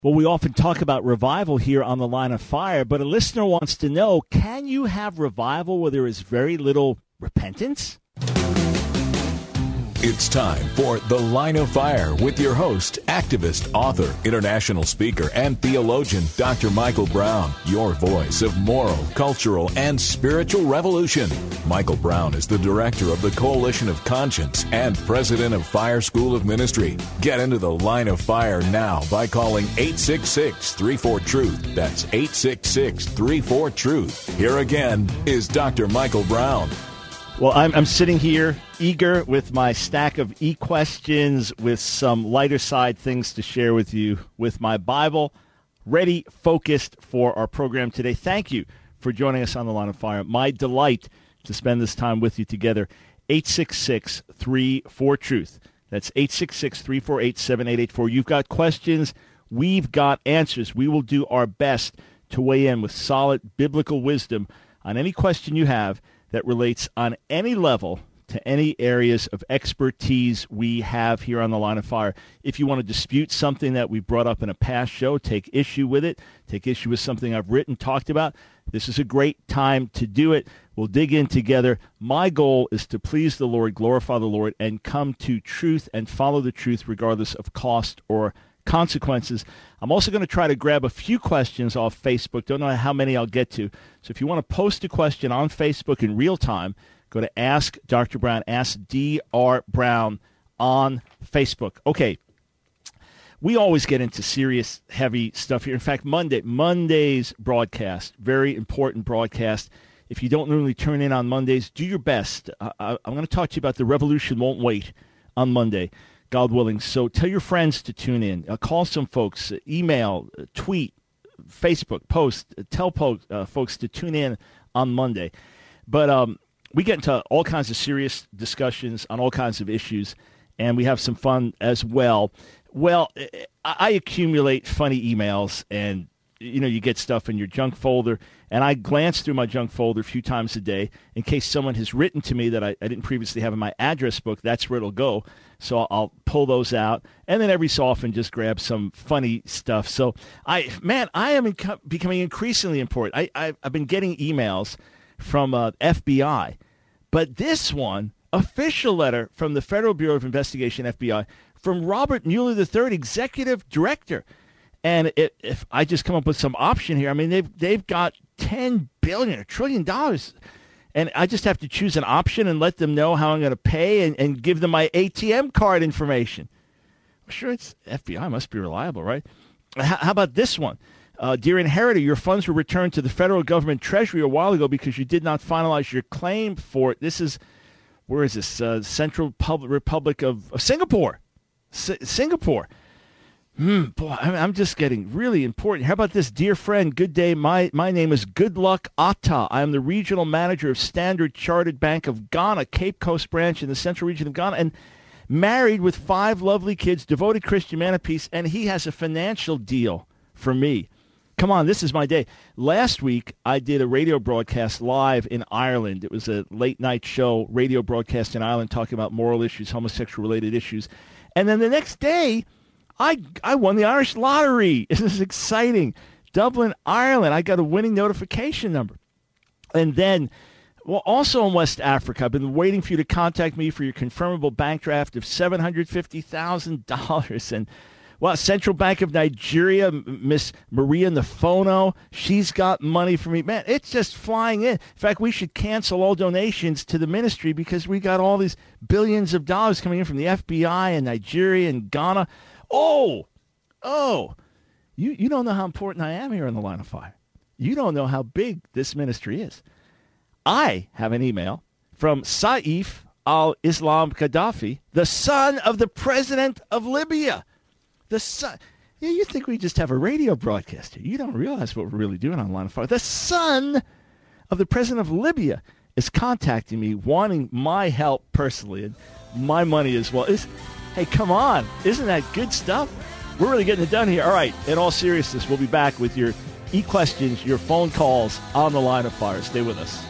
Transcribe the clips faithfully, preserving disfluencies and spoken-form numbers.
Well, we often talk about revival here on the Line of Fire, but a listener wants to know, can you have revival where there is very little repentance? It's time for The Line of Fire with your host, activist, author, international speaker, and theologian, Doctor Michael Brown, your voice of moral, cultural, and spiritual revolution. Michael Brown is the director of the Coalition of Conscience and president of Fire School of Ministry. Get into The Line of Fire now by calling eight six six, three four, truth. That's eight six six, three four, truth. Here again is Doctor Michael Brown. Well, I'm, I'm sitting here eager with my stack of e-questions with some lighter side things to share with you with my Bible, ready, focused for our program today. Thank you for joining us on the Line of Fire. My delight to spend this time with you together. eight six six, three four, truth. That's eight six six, three four eight, seven eight eight four. You've got questions. We've got answers. We will do our best to weigh in with solid biblical wisdom on any question you have that relates on any level to any areas of expertise we have here on the Line of Fire. If you want to dispute something that we brought up in a past show, take issue with it, take issue with something I've written, talked about, this is a great time to do it. We'll dig in together. My goal is to please the Lord, glorify the Lord, and come to truth and follow the truth regardless of cost or consequences. I'm also going to try to grab a few questions off Facebook. Don't know how many I'll get to. So if you want to post a question on Facebook in real time, go to Ask Doctor Brown, Ask D R Brown on Facebook. Okay. We always get into serious, heavy stuff here. In fact, Monday, Monday's broadcast, very important broadcast. If you don't normally turn in on Mondays, do your best. I, I, I'm going to talk to you about The Revolution Won't Wait on Monday, God willing. So tell your friends to tune in. Uh, call some folks, uh, email, uh, tweet, Facebook, post. Uh, tell po- uh, folks to tune in on Monday. But um, we get into all kinds of serious discussions on all kinds of issues, and we have some fun as well. Well, I, I accumulate funny emails, and you know, you get stuff in your junk folder, and I glance through my junk folder a few times a day in case someone has written to me that I, I didn't previously have in my address book. That's where it'll go. So I'll, I'll pull those out, and then every so often just grab some funny stuff. So, I man, I am inco- becoming increasingly important. I, I, I've been getting emails from uh, F B I, but this one, official letter from the Federal Bureau of Investigation, F B I, from Robert Mueller the third, Executive Director. And it, if I just come up with some option here, I mean, they've they've got ten billion dollars, a trillion dollars, and I just have to choose an option and let them know how I'm going to pay and, and give them my A T M card information. I'm sure it's F B I, must be reliable, right? How, how about this one? Uh, Dear inheritor, your funds were returned to the federal government treasury a while ago because you did not finalize your claim for it. This is, where is this? Uh, Central Pub- Republic of, of Singapore. S- Singapore. Hmm, boy, I'm just getting really important. How about this? Dear friend, good day. My my name is Goodluck Atta. I am the regional manager of Standard Chartered Bank of Ghana, Cape Coast branch in the central region of Ghana, and married with five lovely kids, devoted Christian man of peace, and he has a financial deal for me. Come on, this is my day. Last week, I did a radio broadcast live in Ireland. It was a late-night show, radio broadcast in Ireland, talking about moral issues, homosexual-related issues. And then the next day, I I won the Irish lottery. This is exciting. Dublin, Ireland. I got a winning notification number. And then, well, also in West Africa, I've been waiting for you to contact me for your confirmable bank draft of seven hundred fifty thousand dollars. And, well, Central Bank of Nigeria, Miss Maria Nafono, she's got money for me. Man, it's just flying in. In fact, we should cancel all donations to the ministry because we got all these billions of dollars coming in from the F B I and Nigeria and Ghana. Oh, oh, you, you don't know how important I am here on the Line of Fire. You don't know how big this ministry is. I have an email from Saif al-Islam Gaddafi, the son of the president of Libya. The son. Yeah, you think we just have a radio broadcast here. You don't realize what we're really doing on the Line of Fire. The son of the president of Libya is contacting me, wanting my help personally and my money as well. It's, Hey, come on. Isn't that good stuff? We're really getting it done here. All right, in all seriousness, we'll be back with your e-questions, your phone calls on the Line of Fire. Stay with us.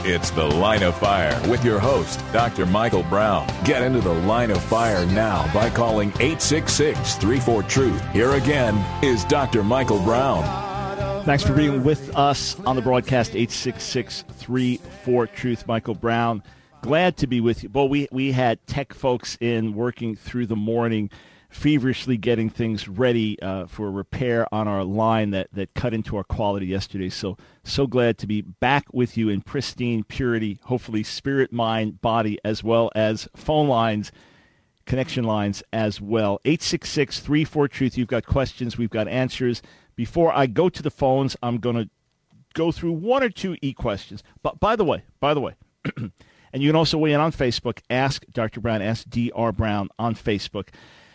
It's The Line of Fire with your host, Doctor Michael Brown. Get into The Line of Fire now by calling eight six six, three four, truth. Here again is Doctor Michael Brown. Thanks for being with us on the broadcast, eight six six, three four, truth. Michael Brown, glad to be with you. Well, we, we had tech folks in working through the morning, feverishly getting things ready uh, for a repair on our line that, that cut into our quality yesterday. So, so glad to be back with you in pristine purity, hopefully spirit, mind, body, as well as phone lines, connection lines as well. eight six six, three four, truth. You've got questions. We've got answers. Before I go to the phones, I'm going to go through one or two e-questions. But by the way, by the way, and you can also weigh in on Facebook. Ask Doctor Brown, ask D R Brown on Facebook.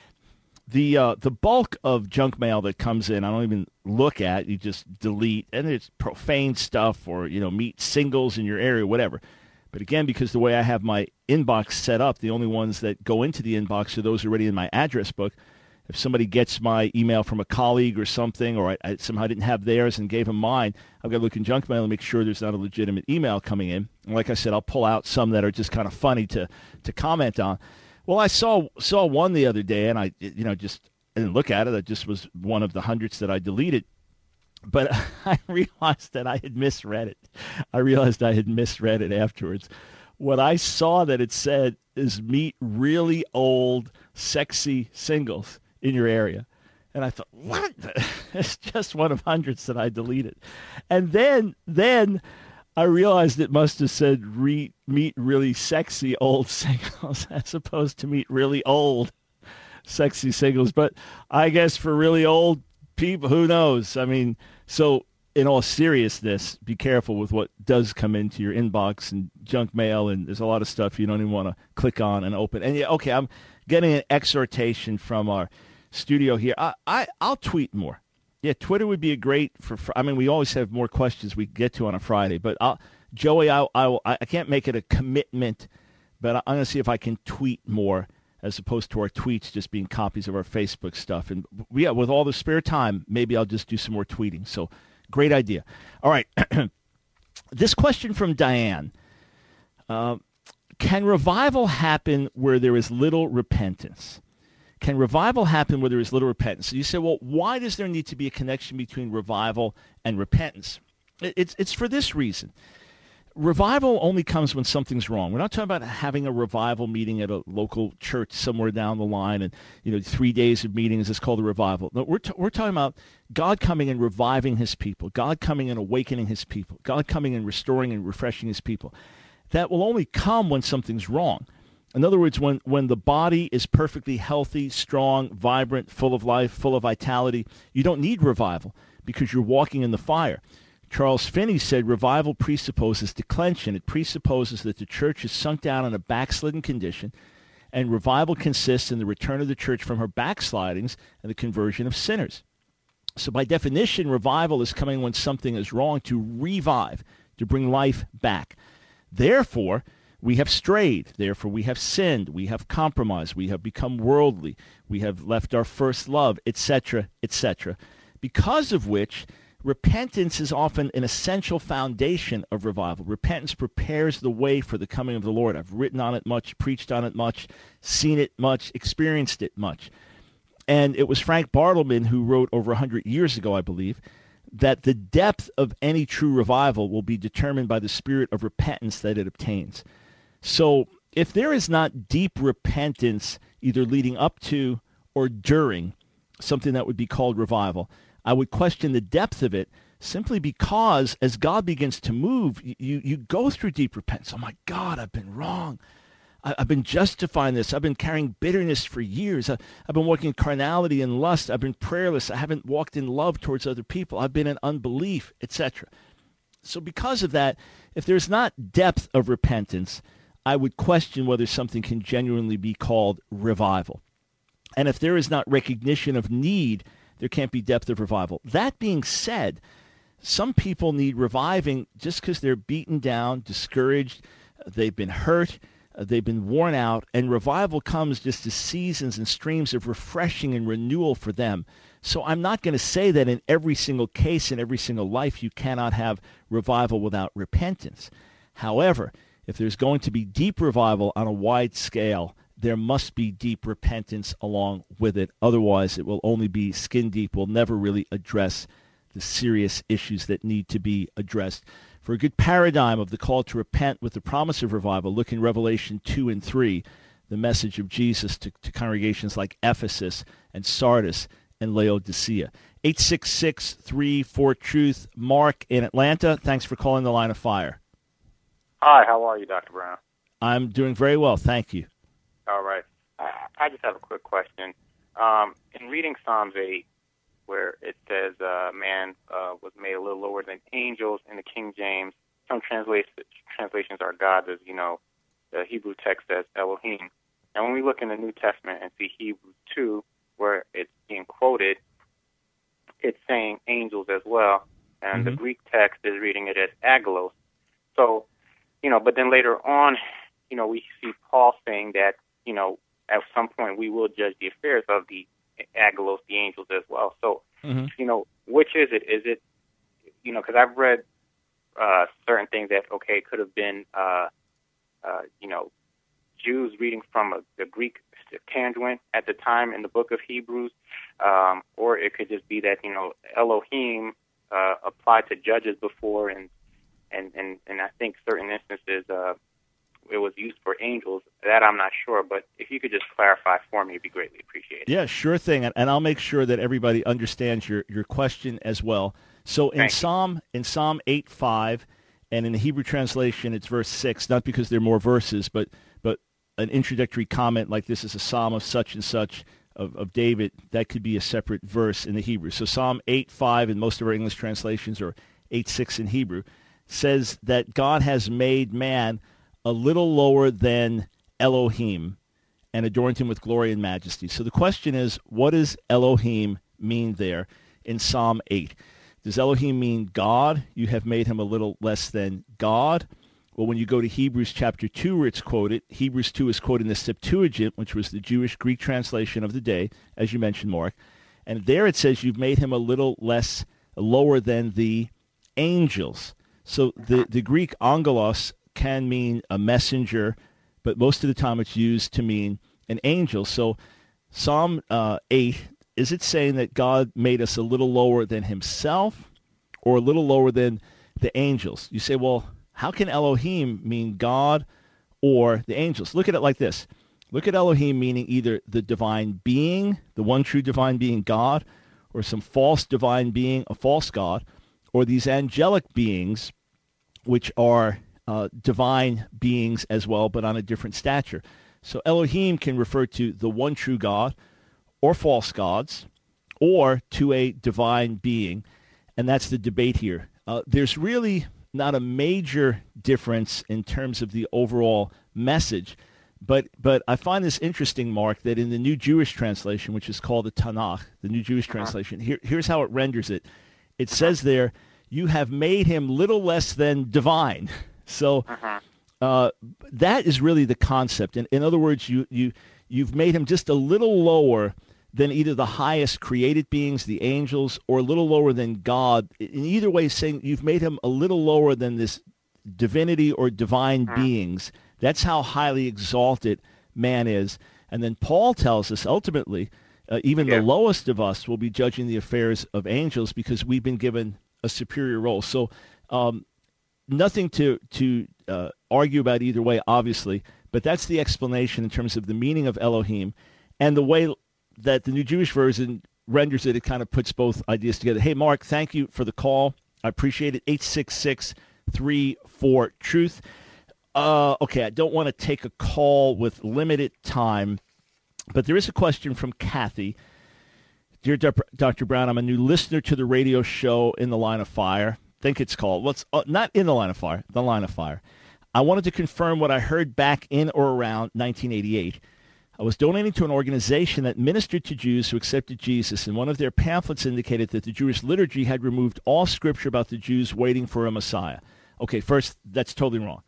The uh, the bulk of junk mail that comes in, I don't even look at. You just delete, and it's profane stuff, or you know, meet singles in your area, whatever. But again, because the way I have my inbox set up, the only ones that go into the inbox are those already in my address book. If somebody gets my email from a colleague or something, or I, I somehow didn't have theirs and gave them mine, I've got to look in junk mail and make sure there's not a legitimate email coming in. And like I said, I'll pull out some that are just kind of funny to to comment on. Well, I saw saw one the other day, and I you know just I didn't look at it. It just was one of the hundreds that I deleted. But I realized that I had misread it. I realized I had misread it afterwards. What I saw that it said is meet really old, sexy singles in your area. And I thought, what? It's just one of hundreds that I deleted. And then then I realized it must have said re- meet really sexy old singles as opposed to meet really old sexy singles. But I guess for really old people, who knows? I mean, so in all seriousness, be careful with what does come into your inbox and junk mail, and there's a lot of stuff you don't even want to click on and open. And yeah, okay, I'm getting an exhortation from our studio here. I, I, I'll tweet more. Yeah, Twitter would be a great for, for. I mean, we always have more questions we get to on a Friday. But I'll, Joey, I, I, I can't make it a commitment, but I'm going to see if I can tweet more as opposed to our tweets just being copies of our Facebook stuff. And yeah, with all the spare time, maybe I'll just do some more tweeting. So great idea. All right, this question from Diane: uh, Can revival happen where there is little repentance? Can revival happen where there is little repentance? So you say, well, why does there need to be a connection between revival and repentance? It's it's for this reason. Revival only comes when something's wrong. We're not talking about having a revival meeting at a local church somewhere down the line and, you know, three days of meetings is called a revival. No, we're, t- we're talking about God coming and reviving his people, God coming and awakening his people, God coming and restoring and refreshing his people. That will only come when something's wrong. In other words, when, when the body is perfectly healthy, strong, vibrant, full of life, full of vitality, you don't need revival because you're walking in the fire. Charles Finney said revival presupposes declension. It presupposes that the church is sunk down in a backslidden condition, and revival consists in the return of the church from her backslidings and the conversion of sinners. So by definition, revival is coming when something is wrong, to revive, to bring life back. Therefore, we have strayed, therefore we have sinned, we have compromised, we have become worldly, we have left our first love, et cetera, et cetera. Because of which, repentance is often an essential foundation of revival. Repentance prepares the way for the coming of the Lord. I've written on it much, preached on it much, seen it much, experienced it much. And it was Frank Bartleman who wrote over one hundred years ago, I believe, that the depth of any true revival will be determined by the spirit of repentance that it obtains. So if there is not deep repentance either leading up to or during something that would be called revival, I would question the depth of it, simply because as God begins to move, you, you go through deep repentance. Oh my God, I've been wrong. I, I've been justifying this. I've been carrying bitterness for years. I, I've been walking in carnality and lust. I've been prayerless. I haven't walked in love towards other people. I've been in unbelief, et cetera. So because of that, if there's not depth of repentance, I would question whether something can genuinely be called revival. And if there is not recognition of need, there can't be depth of revival. That being said, some people need reviving just because they're beaten down, discouraged, they've been hurt, they've been worn out, and revival comes just as seasons and streams of refreshing and renewal for them. So I'm not going to say that in every single case, in every single life, you cannot have revival without repentance. However, if there's going to be deep revival on a wide scale, there must be deep repentance along with it. Otherwise, it will only be skin deep. We'll never really address the serious issues that need to be addressed. For a good paradigm of the call to repent with the promise of revival, look in Revelation two and three, the message of Jesus to, to congregations like Ephesus and Sardis and Laodicea. eight six six, three four, truth. Mark in Atlanta, thanks for calling the Line of Fire. Hi, how are you, Doctor Brown? I'm doing very well, thank you. All right. I, I just have a quick question. Um, in reading Psalms eight, where it says uh, man uh, was made a little lower than angels in the King James, some translations, translations are gods, as you know, the Hebrew text says Elohim. And when we look in the New Testament and see Hebrews two, where it's being quoted, it's saying angels as well. And mm-hmm. the Greek text is reading it as angelos. So, you know, but then later on, you know, we see Paul saying that, you know, at some point we will judge the affairs of the angelos, the angels as well. So, mm-hmm. you know, which is it? Is it, you know, because I've read uh, certain things that, okay, could have been, uh, uh, you know, Jews reading from a, the Greek Septuagint at the time in the book of Hebrews, um, or it could just be that, you know, Elohim uh, applied to judges before, and, and, and, and I think certain instances uh, it was used for angels. That I'm not sure, but if you could just clarify for me, it'd be greatly appreciated. Yeah, sure thing, and, and I'll make sure that everybody understands your, your question as well. So in Thank Psalm you. in Psalm eight five, and in the Hebrew translation, it's verse six, not because there are more verses, but but an introductory comment like this is a psalm of such and such of, of David, that could be a separate verse in the Hebrew. So Psalm eight five in most of our English translations, or eight six in Hebrew, says that God has made man a little lower than Elohim and adorned him with glory and majesty. So the question is, what does Elohim mean there in Psalm eight? Does Elohim mean God? You have made him a little less than God? Well, when you go to Hebrews chapter two, where it's quoted, Hebrews two is quoted in the Septuagint, which was the Jewish Greek translation of the day, as you mentioned, Mark. And there it says you've made him a little less, lower than the angels. So the, the Greek angelos can mean a messenger, but most of the time it's used to mean an angel. So Psalm uh, eight, is it saying that God made us a little lower than himself or a little lower than the angels? You say, well, how can Elohim mean God or the angels? Look at it like this. Look at Elohim meaning either the divine being, the one true divine being God, or some false divine being, a false God, or these angelic beings, which are uh, divine beings as well, but on a different stature. So Elohim can refer to the one true God, or false gods, or to a divine being, and that's the debate here. Uh, there's really not a major difference in terms of the overall message, but but I find this interesting, Mark, that in the New Jewish translation, which is called the Tanakh, the New Jewish uh-huh. translation, here, here's how it renders it. It says there, you have made him little less than divine. So uh-huh. uh, that is really the concept. In, in other words, you, you, you've made him just a little lower than either the highest created beings, the angels, or a little lower than God. In either way, saying you've made him a little lower than this divinity or divine mm. beings. That's how highly exalted man is. And then Paul tells us ultimately, uh, even yeah. the lowest of us will be judging the affairs of angels because we've been given a superior role. So um, nothing to, to uh, argue about either way, obviously, but that's the explanation in terms of the meaning of Elohim and the way that the New Jewish version renders it. It kind of puts both ideas together. Hey, Mark, thank you for the call. I appreciate it. eight six six, three four, truth. Uh, okay, I don't want to take a call with limited time, but there is a question from Kathy. Dear Doctor Brown, I'm a new listener to the radio show In the Line of Fire. I think it's called. Well, it's uh, not In the Line of Fire, The Line of Fire. I wanted to confirm what I heard back in or around nineteen eighty-eight. I was donating to an organization that ministered to Jews who accepted Jesus, and one of their pamphlets indicated that the Jewish liturgy had removed all scripture about the Jews waiting for a Messiah. Okay, first, that's totally wrong.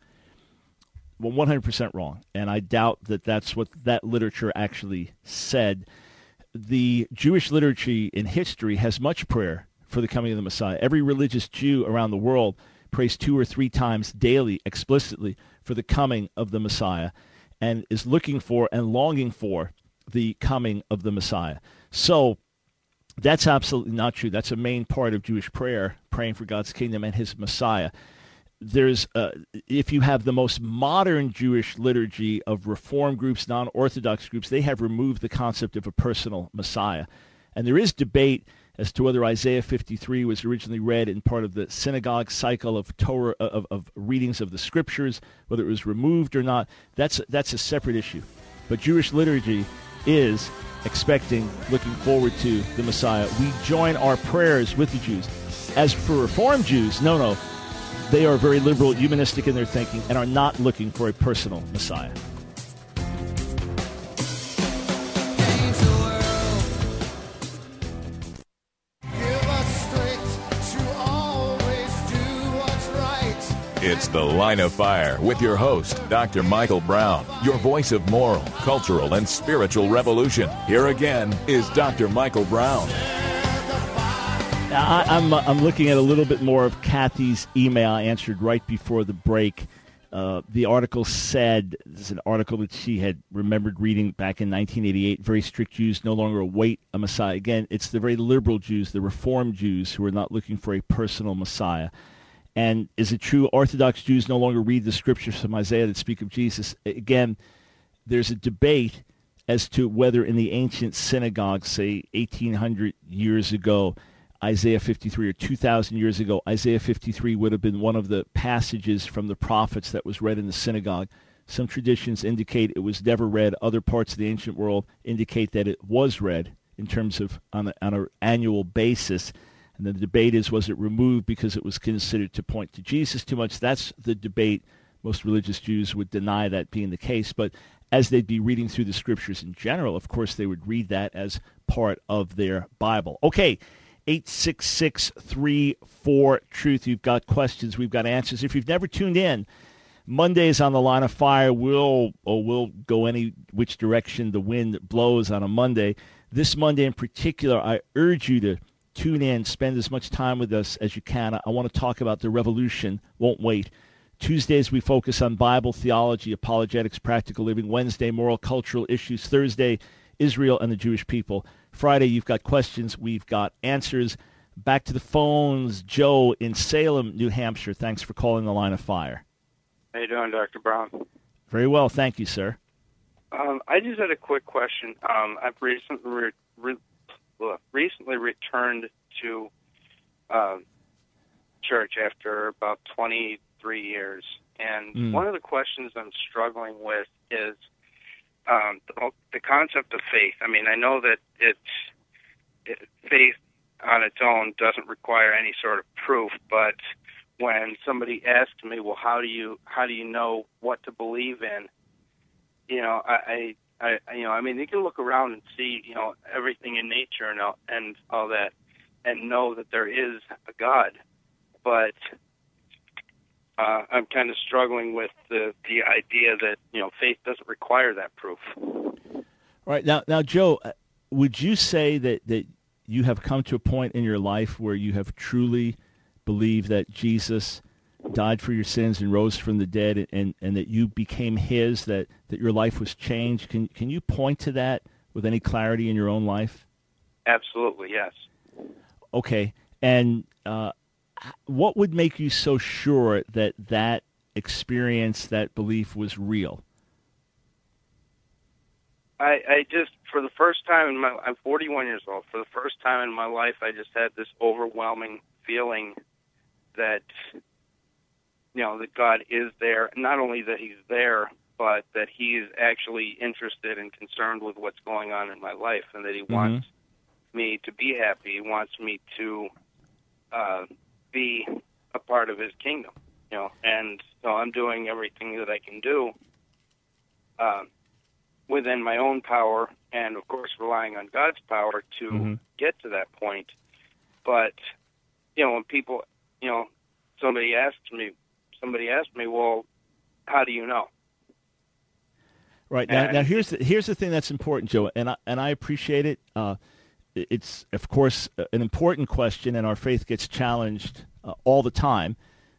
Well, one hundred percent wrong, and I doubt that that's what that literature actually said. The Jewish liturgy in history has much prayer for the coming of the Messiah. Every religious Jew around the world prays two or three times daily explicitly for the coming of the Messiah and is looking for and longing for the coming of the Messiah. So that's absolutely not true. That's a main part of Jewish prayer, praying for God's kingdom and his Messiah. There's, uh, if you have the most modern Jewish liturgy of Reform groups, non-Orthodox groups, they have removed the concept of a personal Messiah. And there is debate as to whether Isaiah fifty-three was originally read in part of the synagogue cycle of Torah, of, of readings of the scriptures, whether it was removed or not. That's, that's a separate issue. But Jewish liturgy is expecting, looking forward to the Messiah. We join our prayers with the Jews. As for Reform Jews, no, no, they are very liberal, humanistic in their thinking, and are not looking for a personal Messiah. It's The Line of Fire with your host, Doctor Michael Brown, your voice of moral, cultural, and spiritual revolution. Here again is Doctor Michael Brown. I, I'm uh, I'm looking at a little bit more of Kathy's email I answered right before the break. Uh, the article said, this is an article that she had remembered reading back in nineteen eighty-eight, very strict Jews no longer await a Messiah. Again, it's the very liberal Jews, the Reform Jews, who are not looking for a personal Messiah. And is it true Orthodox Jews no longer read the scriptures from Isaiah that speak of Jesus? Again, there's a debate as to whether in the ancient synagogues, say eighteen hundred years ago, Isaiah fifty-three, or two thousand years ago, Isaiah fifty-three would have been one of the passages from the prophets that was read in the synagogue. Some traditions indicate it was never read. Other parts of the ancient world indicate that it was read in terms of on, a, on an annual basis. And the debate is, was it removed because it was considered to point to Jesus too much? That's the debate. Most religious Jews would deny that being the case. But as they'd be reading through the scriptures in general, of course, they would read that as part of their Bible. Okay, eight six six, three four, truth. You've got questions. We've got answers. If you've never tuned in, Mondays on The Line of Fire, we'll, oh, we'll go any which direction the wind blows on a Monday. This Monday in particular, I urge you to tune in, spend as much time with us as you can. I want to talk about the revolution won't wait. Tuesdays, we focus on Bible, theology, apologetics, practical living. Wednesday, moral, cultural issues. Thursday, Israel and the Jewish people. Friday, you've got questions. We've got answers. Back to the phones. Joe in Salem, New Hampshire. Thanks for calling The Line of Fire. How you doing, Doctor Brown? Very well. Thank you, sir. Um, I just had a quick question. Um, I've recently re- re- recently returned to uh, church after about twenty-three years. And mm. one of the questions I'm struggling with is um, the, the concept of faith. I mean, I know that it's, it, faith on its own doesn't require any sort of proof, but when somebody asks me, well, how do you how do you know what to believe in? You know, I, I, I you know, I mean, you can look around and see, you know, everything in nature and all, and all that, and know that there is a God, but uh, I'm kind of struggling with the the idea that, you know, faith doesn't require that proof. All right, now, now, Joe, would you say that that you have come to a point in your life where you have truly believed that Jesus died for your sins and rose from the dead, and, and that you became his, that, that your life was changed? Can can you point to that with any clarity in your own life? Absolutely, yes. Okay, and uh, what would make you so sure that that experience, that belief was real? I, I just, for the first time in my, I'm forty-one years old, for the first time in my life, I just had this overwhelming feeling that, you know, that God is there. Not only that he's there, but that he is actually interested and concerned with what's going on in my life, and that he mm-hmm. wants me to be happy. He wants me to uh, be a part of his kingdom, you know. And so I'm doing everything that I can do uh, within my own power, and of course relying on God's power to mm-hmm. get to that point. But, you know, when people, you know, somebody asked me, somebody asked me, well, how do you know? Right. Now, now here's the, here's the thing that's important, Joe, and I, and I appreciate it. Uh, it's, of course, an important question, and our faith gets challenged uh, all the time.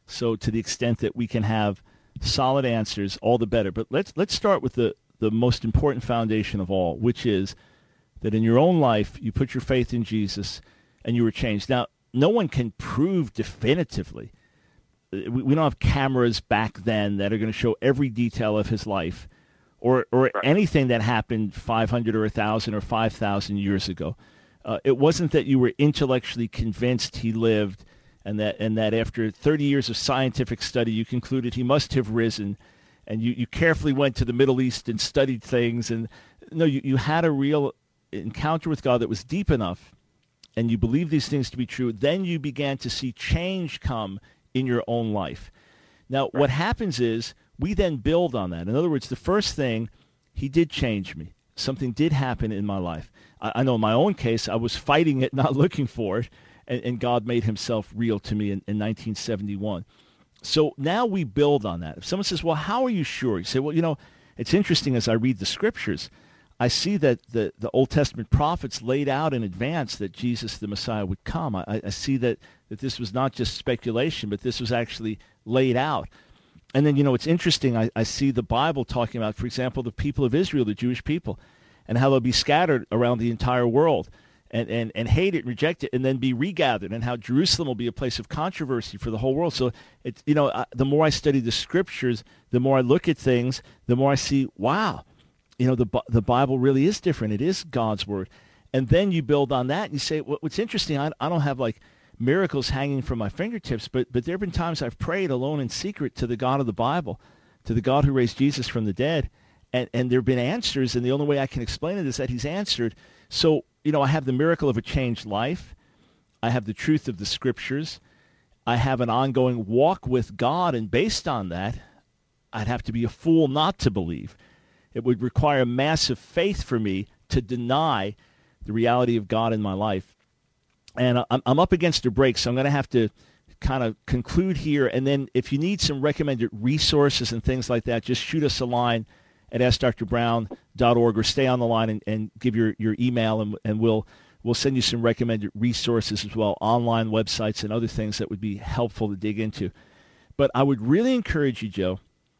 So to the extent that we can have solid answers, all the better. But let's let's start with the, the most important foundation of all, which is that in your own life, you put your faith in Jesus and you were changed. Now, no one can prove definitively. We, we don't have cameras back then that are going to show every detail of his life or, or right. anything that happened five hundred or one thousand or five thousand years ago. Uh, it wasn't that you were intellectually convinced he lived and that and that after thirty years of scientific study you concluded he must have risen, and you, you carefully went to the Middle East and studied things. And no, you, you had a real encounter with God that was deep enough, and you believed these things to be true. Then you began to see change come in your own life. Now, right. what happens is we then build on that. In other words, the first thing, he did change me. Something did happen in my life. I, I know in my own case, I was fighting it, not looking for it, and, and God made himself real to me in, in nineteen seventy-one. So now we build on that. If someone says, well, how are you sure? You say, well, you know, it's interesting as I read the scriptures, I see that the, the Old Testament prophets laid out in advance that Jesus the Messiah would come. I, I see that, that this was not just speculation, but this was actually laid out. And then, you know, it's interesting, I, I see the Bible talking about, for example, the people of Israel, the Jewish people, and how they'll be scattered around the entire world and, and, and hate it, reject it, and then be regathered, and how Jerusalem will be a place of controversy for the whole world. So, it's, you know, I, the more I study the scriptures, the more I look at things, the more I see, wow, you know, the the Bible really is different. It is God's word. And then you build on that and you say, well, what's interesting, I, I don't have like miracles hanging from my fingertips, but but there have been times I've prayed alone in secret to the God of the Bible, to the God who raised Jesus from the dead, and, and there have been answers, and the only way I can explain it is that he's answered. So, you know, I have the miracle of a changed life. I have the truth of the scriptures. I have an ongoing walk with God, and based on that, I'd have to be a fool not to believe. It would require massive faith for me to deny the reality of God in my life. And I'm, I'm up against a break, so I'm going to have to kind of conclude here. And then if you need some recommended resources and things like that, just shoot us a line at ask dr brown dot org or stay on the line and, and give your, your email, and, and we'll we'll send you some recommended resources as well, online websites and other things that would be helpful to dig into. But I would really encourage you, Joe,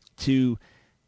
to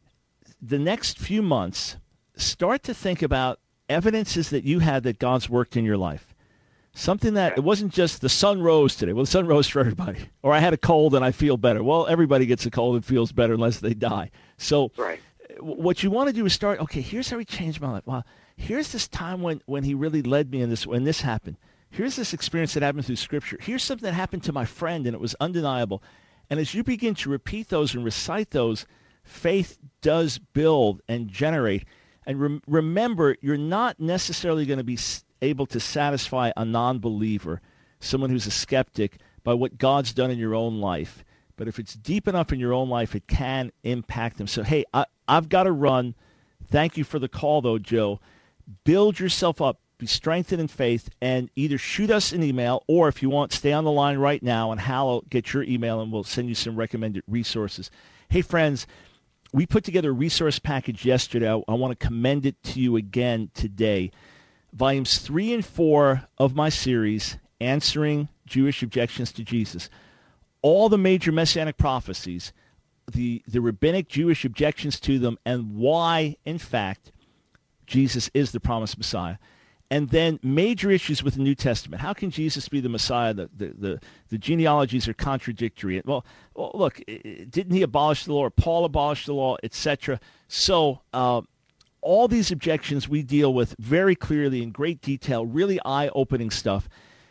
the next few months, start to think about evidences that you had that God's worked in your life. Something that it wasn't just the sun rose today. Well, the sun rose for everybody. Or I had a cold and I feel better. Well, everybody gets a cold and feels better unless they die. So right. what you want to do is start, okay, here's how he changed my life. Wow, here's this time when, when he really led me in this, when this happened. Here's this experience that happened through Scripture. Here's something that happened to my friend, and it was undeniable. And as you begin to repeat those and recite those, faith does build and generate. And rem- remember, you're not necessarily going to be able to satisfy a non-believer, someone who's a skeptic, by what God's done in your own life. But if it's deep enough in your own life, it can impact them. So, hey, I, I've got to run. Thank you for the call, though, Joe. Build yourself up. Be strengthened in faith, and either shoot us an email, or if you want, stay on the line right now, and Hal will get your email, and we'll send you some recommended resources. Hey, friends, we put together a resource package yesterday. I, I want to commend it to you again today. Volumes three and four of my series, Answering Jewish Objections to Jesus. All the major messianic prophecies, the, the rabbinic Jewish objections to them, and why, in fact, Jesus is the promised Messiah. And then major issues with the New Testament. How can Jesus be the Messiah? The the the, the genealogies are contradictory. Well, well, look, didn't he abolish the law? Or Paul abolished the law, et cetera. So uh, all these objections we deal with very clearly in great detail, really eye-opening stuff.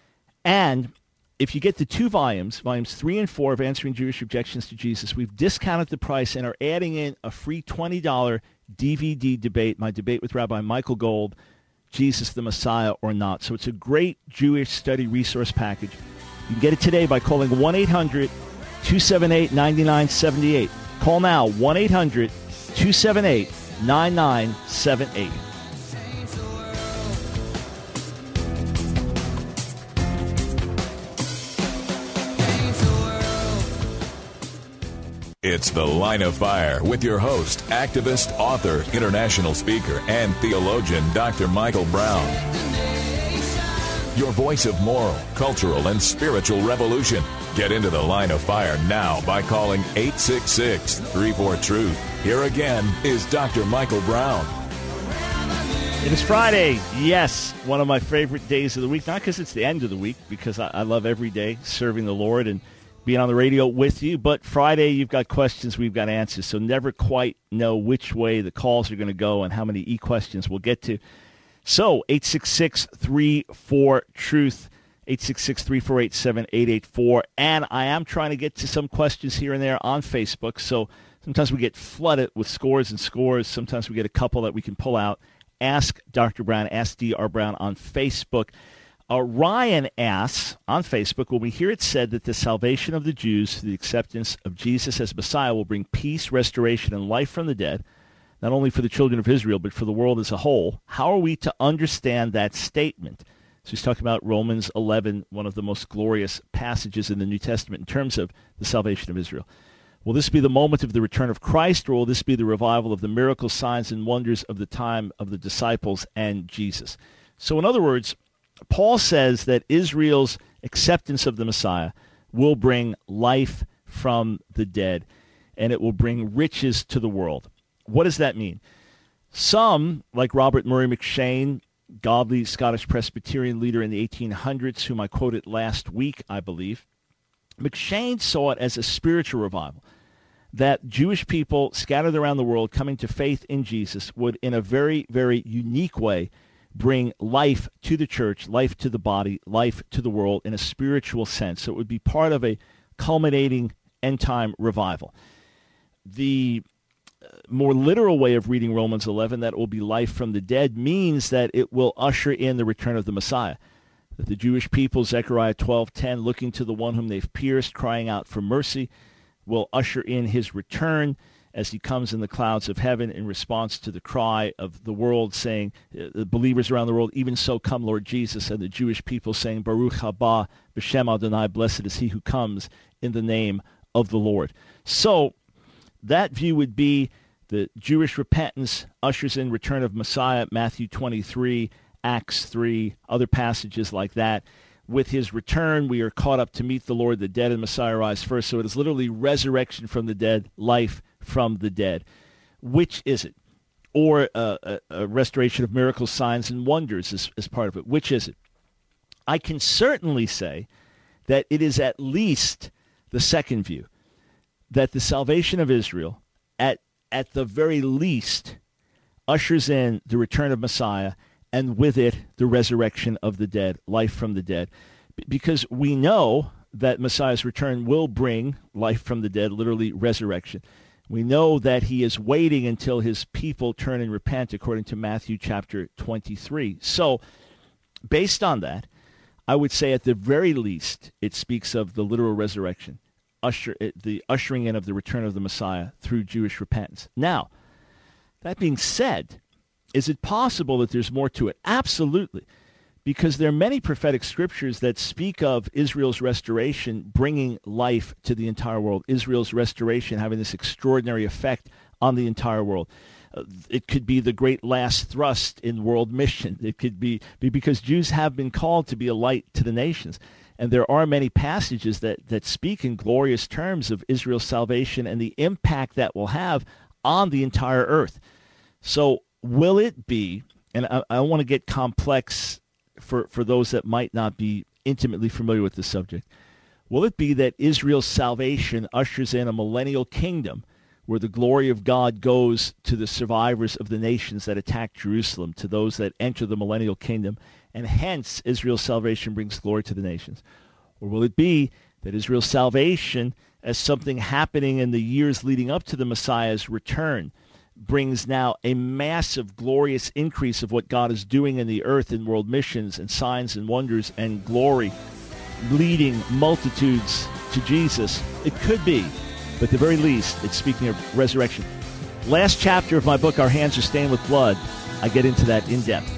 And if you get the two volumes, volumes three and four of Answering Jewish Objections to Jesus, we've discounted the price and are adding in a free twenty dollars D V D debate, my debate with Rabbi Michael Gold, Jesus the Messiah or not. So it's a great Jewish study resource package. You can get it today by calling one eight hundred two seven eight nine nine seven eight. Call now, one eight hundred two seven eight nine nine seven eight. It's The Line of Fire with your host, activist, author, international speaker, and theologian, Doctor Michael Brown. your voice of moral, cultural, and spiritual revolution. Get into the line of fire now by calling eight six six, three four, truth. Here again is Doctor Michael Brown. It is Friday. Yes, one of my favorite days of the week. Not because it's the end of the week, because I, I love every day serving the Lord and being on the radio with you. But Friday, you've got questions, we've got answers. So never quite know which way the calls are going to go and how many e-questions we'll get to. So eight six six, three four, truth, eight six six, three four eight, seven eight eight four. And I am trying to get to some questions here and there on Facebook. So sometimes we get flooded with scores and scores. Sometimes we get a couple that we can pull out. Ask Doctor Brown, Ask D R Brown on Facebook. Uh, Ryan asks on Facebook, when we hear it said that the salvation of the Jews through the acceptance of Jesus as Messiah will bring peace, restoration, and life from the dead, not only for the children of Israel, but for the world as a whole, how are we to understand that statement? So he's talking about Romans eleven, one of the most glorious passages in the New Testament in terms of the salvation of Israel. Will this be the moment of the return of Christ, or will this be the revival of the miracles, signs, and wonders of the time of the disciples and Jesus? So in other words, Paul says that Israel's acceptance of the Messiah will bring life from the dead, and it will bring riches to the world. What does that mean? Some, like Robert Murray McCheyne, godly Scottish Presbyterian leader in the eighteen hundreds, whom I quoted last week, I believe, McCheyne saw it as a spiritual revival, that Jewish people scattered around the world coming to faith in Jesus would, in a very, very unique way, bring life to the church, life to the body, life to the world in a spiritual sense. So it would be part of a culminating end-time revival. The more literal way of reading Romans eleven, that it will be life from the dead, means that it will usher in the return of the Messiah. That the Jewish people, Zechariah twelve ten, looking to the one whom they've pierced, crying out for mercy, will usher in his return as he comes in the clouds of heaven in response to the cry of the world saying, the believers around the world, even so come, Lord Jesus, and the Jewish people saying, Baruch haba b'shem Adonai, blessed is he who comes in the name of the Lord. So that view would be the Jewish repentance ushers in return of Messiah, Matthew twenty-three, Acts three, other passages like that. With his return, we are caught up to meet the Lord. The dead and Messiah rise first. So it is literally resurrection from the dead, life from the dead. Which is it? Or uh, a, a restoration of miracles, signs, and wonders is, is part of it. Which is it? I can certainly say that it is at least the second view, that the salvation of Israel, at at the very least, ushers in the return of Messiah, and with it, the resurrection of the dead, life from the dead. Because we know that Messiah's return will bring life from the dead, literally resurrection. We know that he is waiting until his people turn and repent, according to Matthew chapter twenty-three. So, based on that, I would say at the very least, it speaks of the literal resurrection, usher, the ushering in of the return of the Messiah through Jewish repentance. Now, that being said, is it possible that there's more to it? Absolutely, because there are many prophetic scriptures that speak of Israel's restoration bringing life to the entire world, Israel's restoration having this extraordinary effect on the entire world. Uh, it could be the great last thrust in world mission. It could be, be because Jews have been called to be a light to the nations. And there are many passages that, that speak in glorious terms of Israel's salvation and the impact that will have on the entire earth. So will it be, and I, I want to get complex for, for those that might not be intimately familiar with the subject, will it be that Israel's salvation ushers in a millennial kingdom where the glory of God goes to the survivors of the nations that attack Jerusalem, to those that enter the millennial kingdom, and hence Israel's salvation brings glory to the nations? Or will it be that Israel's salvation, as something happening in the years leading up to the Messiah's return, brings now a massive, glorious increase of what God is doing in the earth in world missions and signs and wonders and glory, leading multitudes to Jesus? It could be, but at the very least, it's speaking of resurrection. Last chapter of my book, Our Hands Are Stained with Blood, I get into that in depth.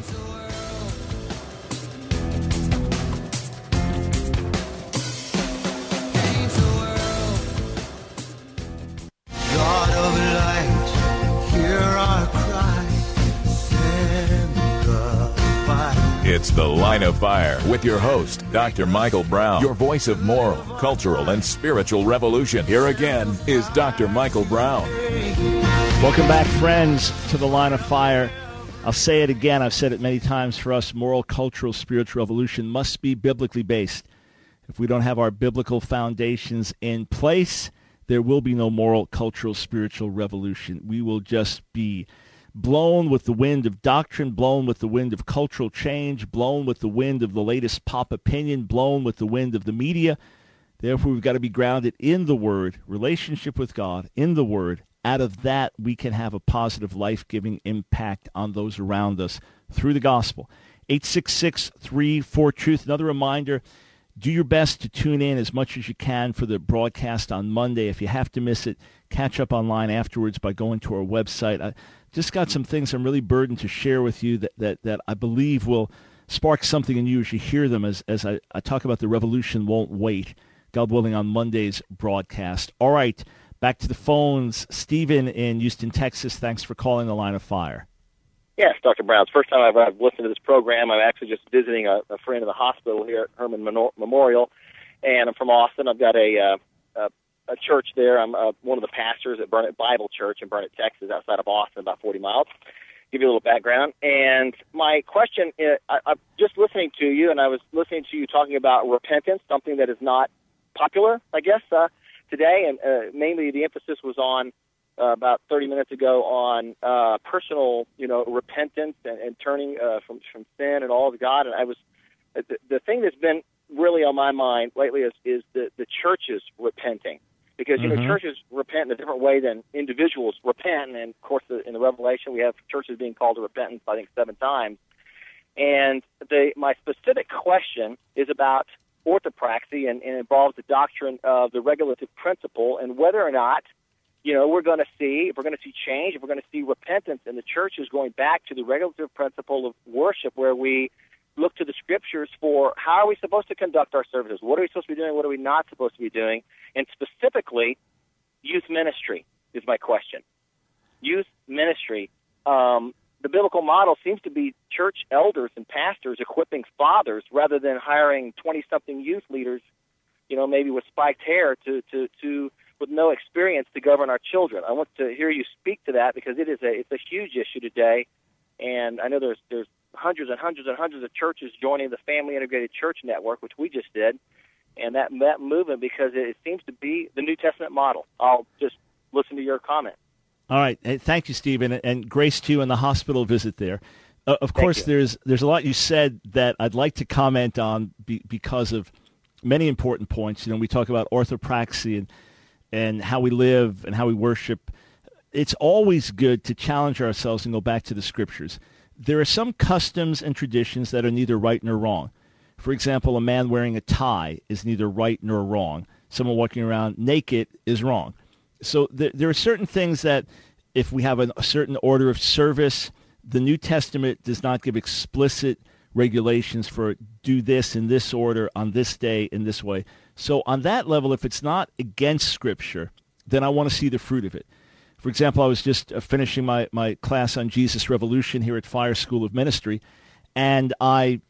It's The Line of Fire with your host, Doctor Michael Brown, your voice of moral, cultural, and spiritual revolution. Here again is Doctor Michael Brown. Welcome back, friends, to The Line of Fire. I'll say it again. I've said it many times. For us, moral, cultural, spiritual revolution must be biblically based. If we don't have our biblical foundations in place, there will be no moral, cultural, spiritual revolution. We will just be blown with the wind of doctrine, blown with the wind of cultural change, blown with the wind of the latest pop opinion, blown with the wind of the media. Therefore, we've got to be grounded in the Word, relationship with God, in the Word. Out of that, we can have a positive, life-giving impact on those around us through the gospel. eight six six, three four, truth. Another reminder, do your best to tune in as much as you can for the broadcast on Monday. If you have to miss it, catch up online afterwards by going to our website. I just got some things I'm really burdened to share with you that, that, that I believe will spark something in you as you hear them as, as I, I talk about the revolution won't wait, God willing, on Monday's broadcast. All right, back to the phones. Stephen in Houston, Texas, thanks for calling The Line of Fire. Yes, Doctor Brown. It's the first time I've, I've listened to this program. I'm actually just visiting a, a friend in the hospital here at Herman Memorial, and I'm from Austin. I've got a uh, a, a church there. I'm uh, one of the pastors at Burnett Bible Church in Burnett, Texas, outside of Austin, about forty miles. Give you a little background. And my question is, I, I'm just listening to you, and I was listening to you talking about repentance, something that is not popular, I guess, uh, today, and uh, mainly the emphasis was on Uh, about thirty minutes ago on uh, personal, you know, repentance and, and turning uh, from from sin and all to God. And I was the, the thing that's been really on my mind lately is is the the churches repenting, because you mm-hmm. know churches repent in a different way than individuals repent. And of course, the, in the Revelation, we have churches being called to repentance, I think, seven times. And the my specific question is about orthopraxy and, and involves the doctrine of the regulative principle and whether or not, you know, we're going to see, if we're going to see change, if we're going to see repentance in the churches going back to the regulative principle of worship, where we look to the scriptures for how are we supposed to conduct our services, what are we supposed to be doing, what are we not supposed to be doing, and specifically, youth ministry is my question. Youth ministry. Um, the biblical model seems to be church elders and pastors equipping fathers rather than hiring twenty-something youth leaders, you know, maybe with spiked hair to, to, to with no experience to govern our children. I want to hear you speak to that, because it is a it's a huge issue today, and I know there's there's hundreds and hundreds and hundreds of churches joining the Family Integrated Church Network, which we just did, and that that movement, because it seems to be the New Testament model. I'll just listen to your comment. All right, hey, thank you, Stephen, and grace to you in the hospital visit there. Uh, of course, there's there's a lot you said that I'd like to comment on be, because of many important points. You know, we talk about orthopraxy and and how we live and how we worship. It's always good to challenge ourselves and go back to the scriptures. There are some customs and traditions that are neither right nor wrong. For example, a man wearing a tie is neither right nor wrong. Someone walking around naked is wrong. So there, there are certain things that if we have a, a certain order of service, the New Testament does not give explicit regulations for do this in this order on this day in this way. So on that level, if it's not against Scripture, then I want to see the fruit of it. For example, I was just uh, finishing my, my class on Jesus Revolution here at Fire School of Ministry, and I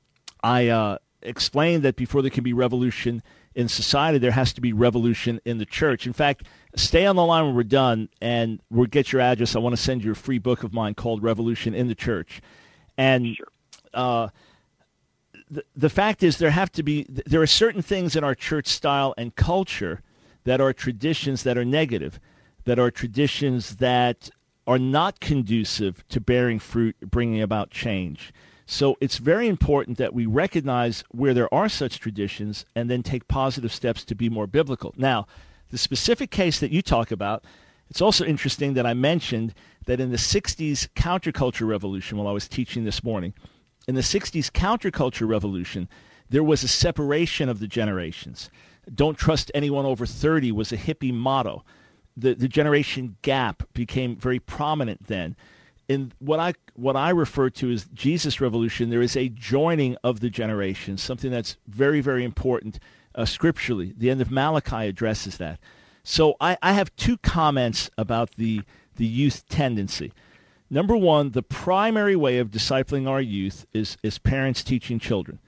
I uh, explained that before there can be revolution in society, there has to be revolution in the church. In fact, stay on the line when we're done, and we'll get your address. I want to send you a free book of mine called Revolution in the Church. And Sure. uh, the, the fact is there have to be, there are certain things in our church style and culture that are traditions that are negative, that are traditions that are not conducive to bearing fruit, bringing about change. So it's very important that we recognize where there are such traditions and then take positive steps to be more biblical. Now, the specific case that you talk about, it's also interesting that I mentioned that in the sixties counterculture revolution, while I was teaching this morning, in the sixties counterculture revolution, there was a separation of the generations. Don't trust anyone over thirty was a hippie motto. The, the generation gap became very prominent then. In what I what I refer to as Jesus Revolution, there is a joining of the generations, something that's very, very important uh, scripturally. The end of Malachi addresses that. So I, I have two comments about the, the youth tendency. Number one, the primary way of discipling our youth is, is parents teaching children.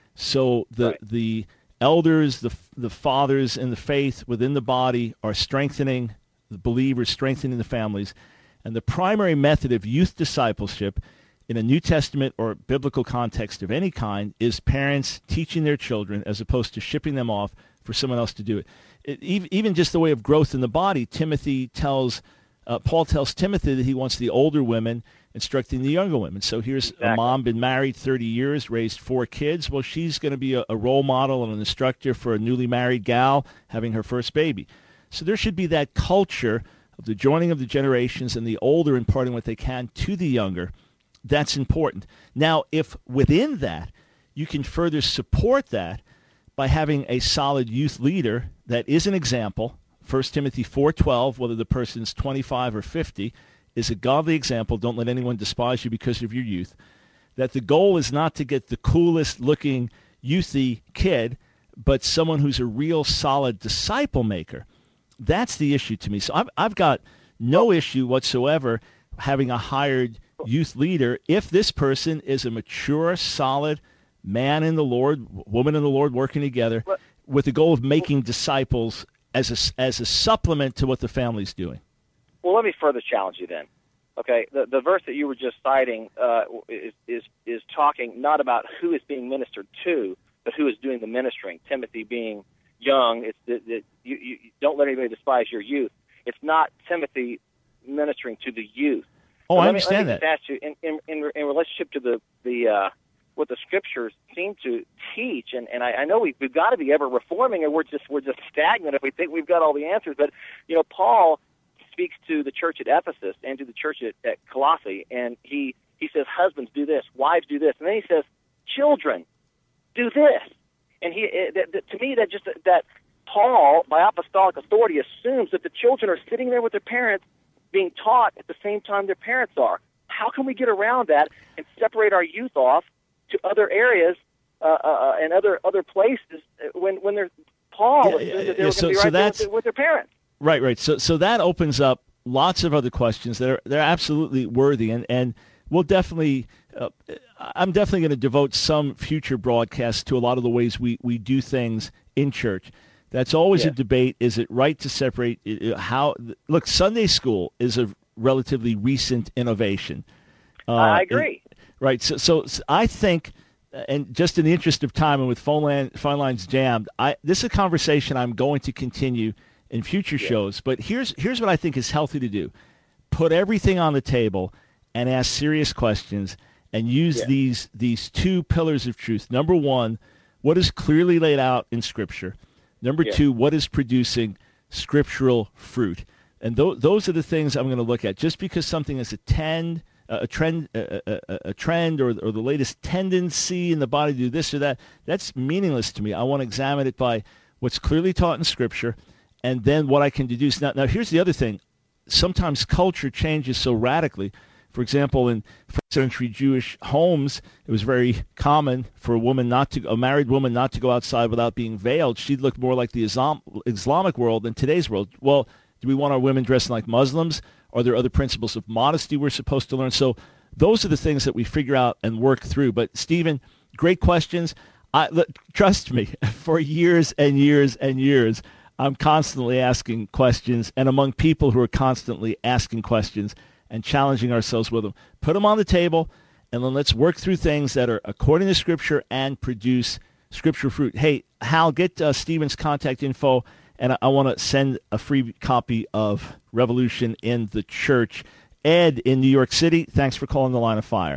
So the Right. the elders, the the fathers in the faith within the body are strengthening the believers, strengthening the families. And the primary method of youth discipleship in a New Testament or biblical context of any kind is parents teaching their children as opposed to shipping them off for someone else to do it. it even just the way of growth in the body, Timothy tells, uh, Paul tells Timothy that he wants the older women instructing the younger women. So here's Exactly. a mom, been married thirty years, raised four kids. Well, she's going to be a, a role model and an instructor for a newly married gal having her first baby. So there should be that culture of the joining of the generations and the older imparting what they can to the younger. That's important. Now, if within that you can further support that by having a solid youth leader that is an example, First Timothy four twelve, whether the person's twenty-five or fifty, is a godly example. Don't let anyone despise you because of your youth. That the goal is not to get the coolest looking youthy kid, but someone who's a real solid disciple maker. That's the issue to me. So I've, I've got no issue whatsoever having a hired youth leader if this person is a mature, solid man in the Lord, woman in the Lord working together with the goal of making disciples as a, as a supplement to what the family's doing. Well, let me further challenge you then. Okay, the the verse that you were just citing uh, is, is is talking not about who is being ministered to, but who is doing the ministering. Timothy being young, it's that it, you, you don't let anybody despise your youth. It's not Timothy ministering to the youth. Oh, So I let understand me, let me that. just ask you, in, in, in, in relationship to the the uh, what the scriptures seem to teach, and, and I, I know we've, we've got to be ever reforming, or we're just we're just stagnant if we think we've got all the answers. But you know, Paul speaks to the church at Ephesus and to the church at, at Colossae, and he he says, "Husbands, do this; wives, do this," and then he says, "Children, do this." And he it, that, that, to me, that just that Paul, by apostolic authority, assumes that the children are sitting there with their parents, being taught at the same time their parents are. How can we get around that and separate our youth off to other areas uh, uh, and other other places when when they're Paul Yeah, assumed that yeah, they were so- going to be so right there that's- with, with their parents? Right, right. So so that opens up lots of other questions that are they're absolutely worthy, and, and we'll definitely uh, I'm definitely going to devote some future broadcasts to a lot of the ways we, we do things in church. That's always Yeah. a debate. Is it right to separate uh, how look, Sunday school is a relatively recent innovation. Uh, I agree. and- right. So, so so I think, and just in the interest of time and with phone, line, phone lines jammed, I this is a conversation I'm going to continue in future shows. But here's here's what I think is healthy to do. Put everything on the table and ask serious questions and use Yeah. these these two pillars of truth. Number one, what is clearly laid out in Scripture? Number Yeah. two, what is producing scriptural fruit? And th- those are the things I'm going to look at. Just because something is a trend, a trend, a, a, a trend, or, or the latest tendency in the body to do this or that, that's meaningless to me. I want to examine it by what's clearly taught in Scripture, and then what I can deduce. Now, now here's the other thing. Sometimes culture changes so radically. For example, in first century Jewish homes, it was very common for a woman not to, a married woman not to go outside without being veiled. She'd look more like the Islam, Islamic world than today's world. Well, do we want our women dressing like Muslims? Are there other principles of modesty we're supposed to learn? So those are the things that we figure out and work through. But Stephen, great questions. I, look, trust me, for years and years and years, I'm constantly asking questions, and among people who are constantly asking questions and challenging ourselves with them. Put them on the table, and then let's work through things that are according to Scripture and produce Scripture fruit. Hey, Hal, get uh, Stephen's contact info, and I, I want to send a free copy of Revolution in the Church. Ed in New York City, thanks for calling the Line of Fire.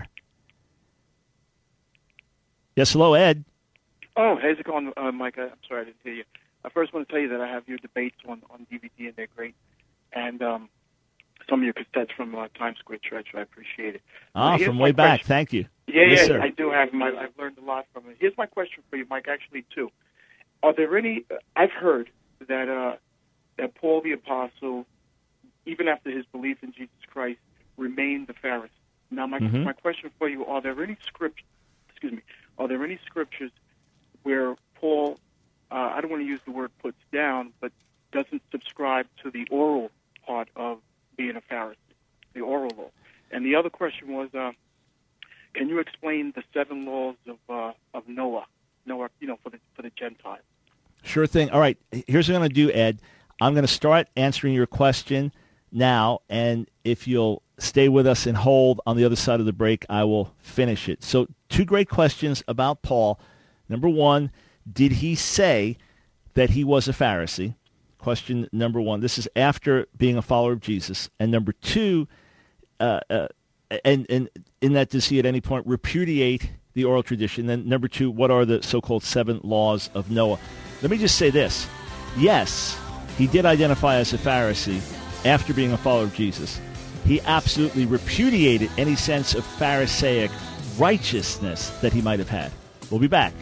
Yes, hello, Ed. Oh, how's it going, uh, Mike? I'm sorry I didn't hear you. I first want to tell you that I have your debates on, on D V D, and they're great. And um, some of your cassettes from uh, Times Square Church, I appreciate it. Ah, Uh, here's from my way back. question. Thank you. Yeah, Yes, yeah, sir. I do have my. I've learned a lot from it. Here's my question for you, Mike. Actually, two. Are there any? Uh, I've heard that uh, that Paul the Apostle, even after his belief in Jesus Christ, remained the Pharisee. Now, my Mhm. my question for you: Are there any script? Excuse me. Are there any scriptures where Paul, uh, I don't want to use the word puts down, but doesn't subscribe to the oral part of being a Pharisee, the oral law? And the other question was, uh, can you explain the seven laws of uh, of Noah, Noah, you know, for the for the Gentiles? Sure thing. All right, here's what I'm going to do, Ed. I'm going to start answering your question now, and if you'll stay with us and hold on the other side of the break, I will finish it. So two great questions about Paul. Number one, did he say that he was a Pharisee? Question number one. This is after being a follower of Jesus. And number two, uh, uh, and, and in that, does he at any point repudiate the oral tradition? Then number two, what are the so-called seven laws of Noah? Let me just say this. Yes, he did identify as a Pharisee after being a follower of Jesus. He absolutely repudiated any sense of Pharisaic righteousness that he might have had. We'll be back.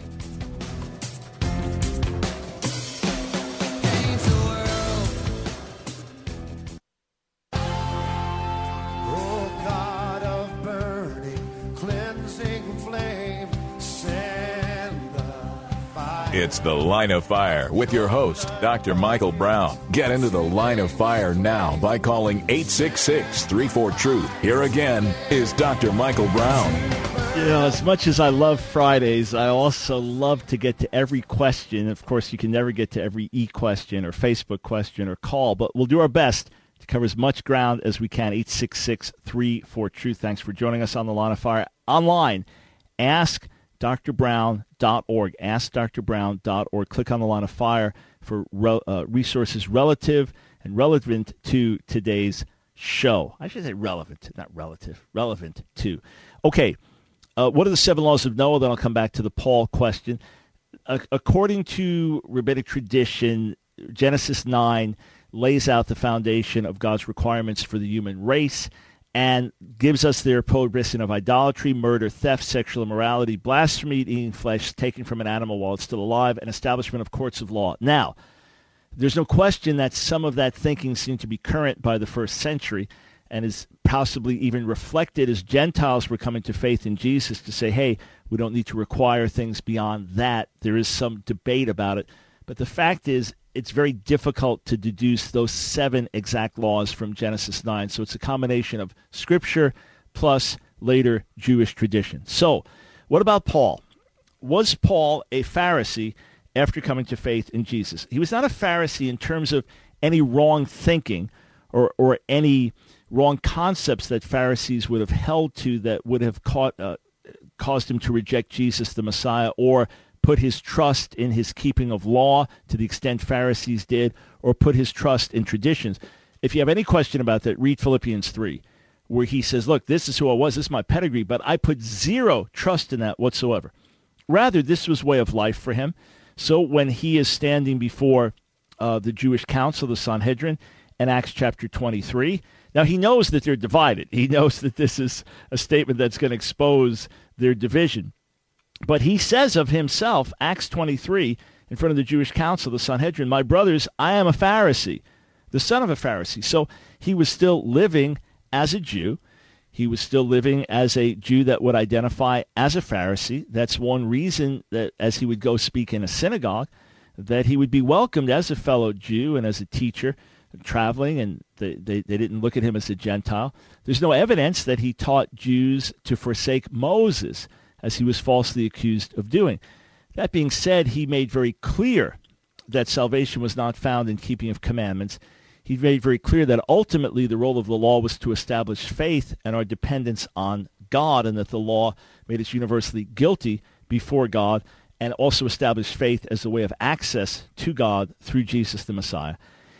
It's The Line of Fire with your host, Doctor Michael Brown. Get into the Line of Fire now by calling eight six six, three four, truth. Here again is Doctor Michael Brown. You know, as much as I love Fridays, I also love to get to every question. Of course, you can never get to every e-question or Facebook question or call, but we'll do our best to cover as much ground as we can. eight six six, three four, truth. Thanks for joining us on The Line of Fire. Online, ask d r brown dot org. ask d r brown dot org. Click on The Line of Fire for re- uh, resources relative and relevant to today's show. I should say relevant, not relative. Relevant to. Okay, uh, what are the seven laws of Noah? Then I'll come back to the Paul question. Uh, according to rabbinic tradition, Genesis nine lays out the foundation of God's requirements for the human race and gives us their prohibition of idolatry, murder, theft, sexual immorality, blasphemy, eating flesh taken from an animal while it's still alive, and establishment of courts of law. Now, there's no question that some of that thinking seemed to be current by the first century and is possibly even reflected as Gentiles were coming to faith in Jesus to say, hey, we don't need to require things beyond that. There is some debate about it. But the fact is, it's very difficult to deduce those seven exact laws from Genesis nine. So it's a combination of Scripture plus later Jewish tradition. So what about Paul? Was Paul a Pharisee after coming to faith in Jesus? He was not a Pharisee in terms of any wrong thinking or, or any wrong concepts that Pharisees would have held to that would have caught, uh, caused him to reject Jesus, the Messiah, or put his trust in his keeping of law to the extent Pharisees did, or put his trust in traditions. If you have any question about that, read Philippians three, where he says, look, this is who I was, this is my pedigree, but I put zero trust in that whatsoever. Rather, this was way of life for him. So when he is standing before uh, the Jewish council, the Sanhedrin, in Acts chapter twenty-three, now he knows that they're divided. He knows that this is a statement that's going to expose their division. But he says of himself, Acts twenty-three, in front of the Jewish council, the Sanhedrin, my brothers, I am a Pharisee, the son of a Pharisee. So he was still living as a Jew. He was still living as a Jew that would identify as a Pharisee. That's one reason that as he would go speak in a synagogue, that he would be welcomed as a fellow Jew and as a teacher traveling, and they, they, they didn't look at him as a Gentile. There's no evidence that he taught Jews to forsake Moses, as he was falsely accused of doing. That being said, he made very clear that salvation was not found in keeping of commandments. He made very clear that ultimately the role of the law was to establish faith and our dependence on God, and that the law made us universally guilty before God, and also established faith as a way of access to God through Jesus the Messiah.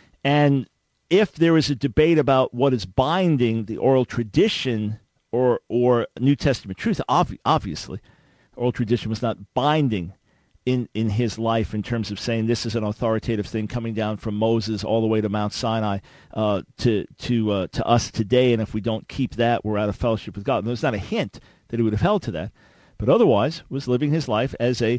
And if there is a debate about what is binding, the oral tradition or or New Testament truth, ob- obviously, oral tradition was not binding in, in his life in terms of saying this is an authoritative thing coming down from Moses all the way to Mount Sinai uh, to to uh, to us today, and if we don't keep that, we're out of fellowship with God. And there's not a hint that he would have held to that, but otherwise was living his life as a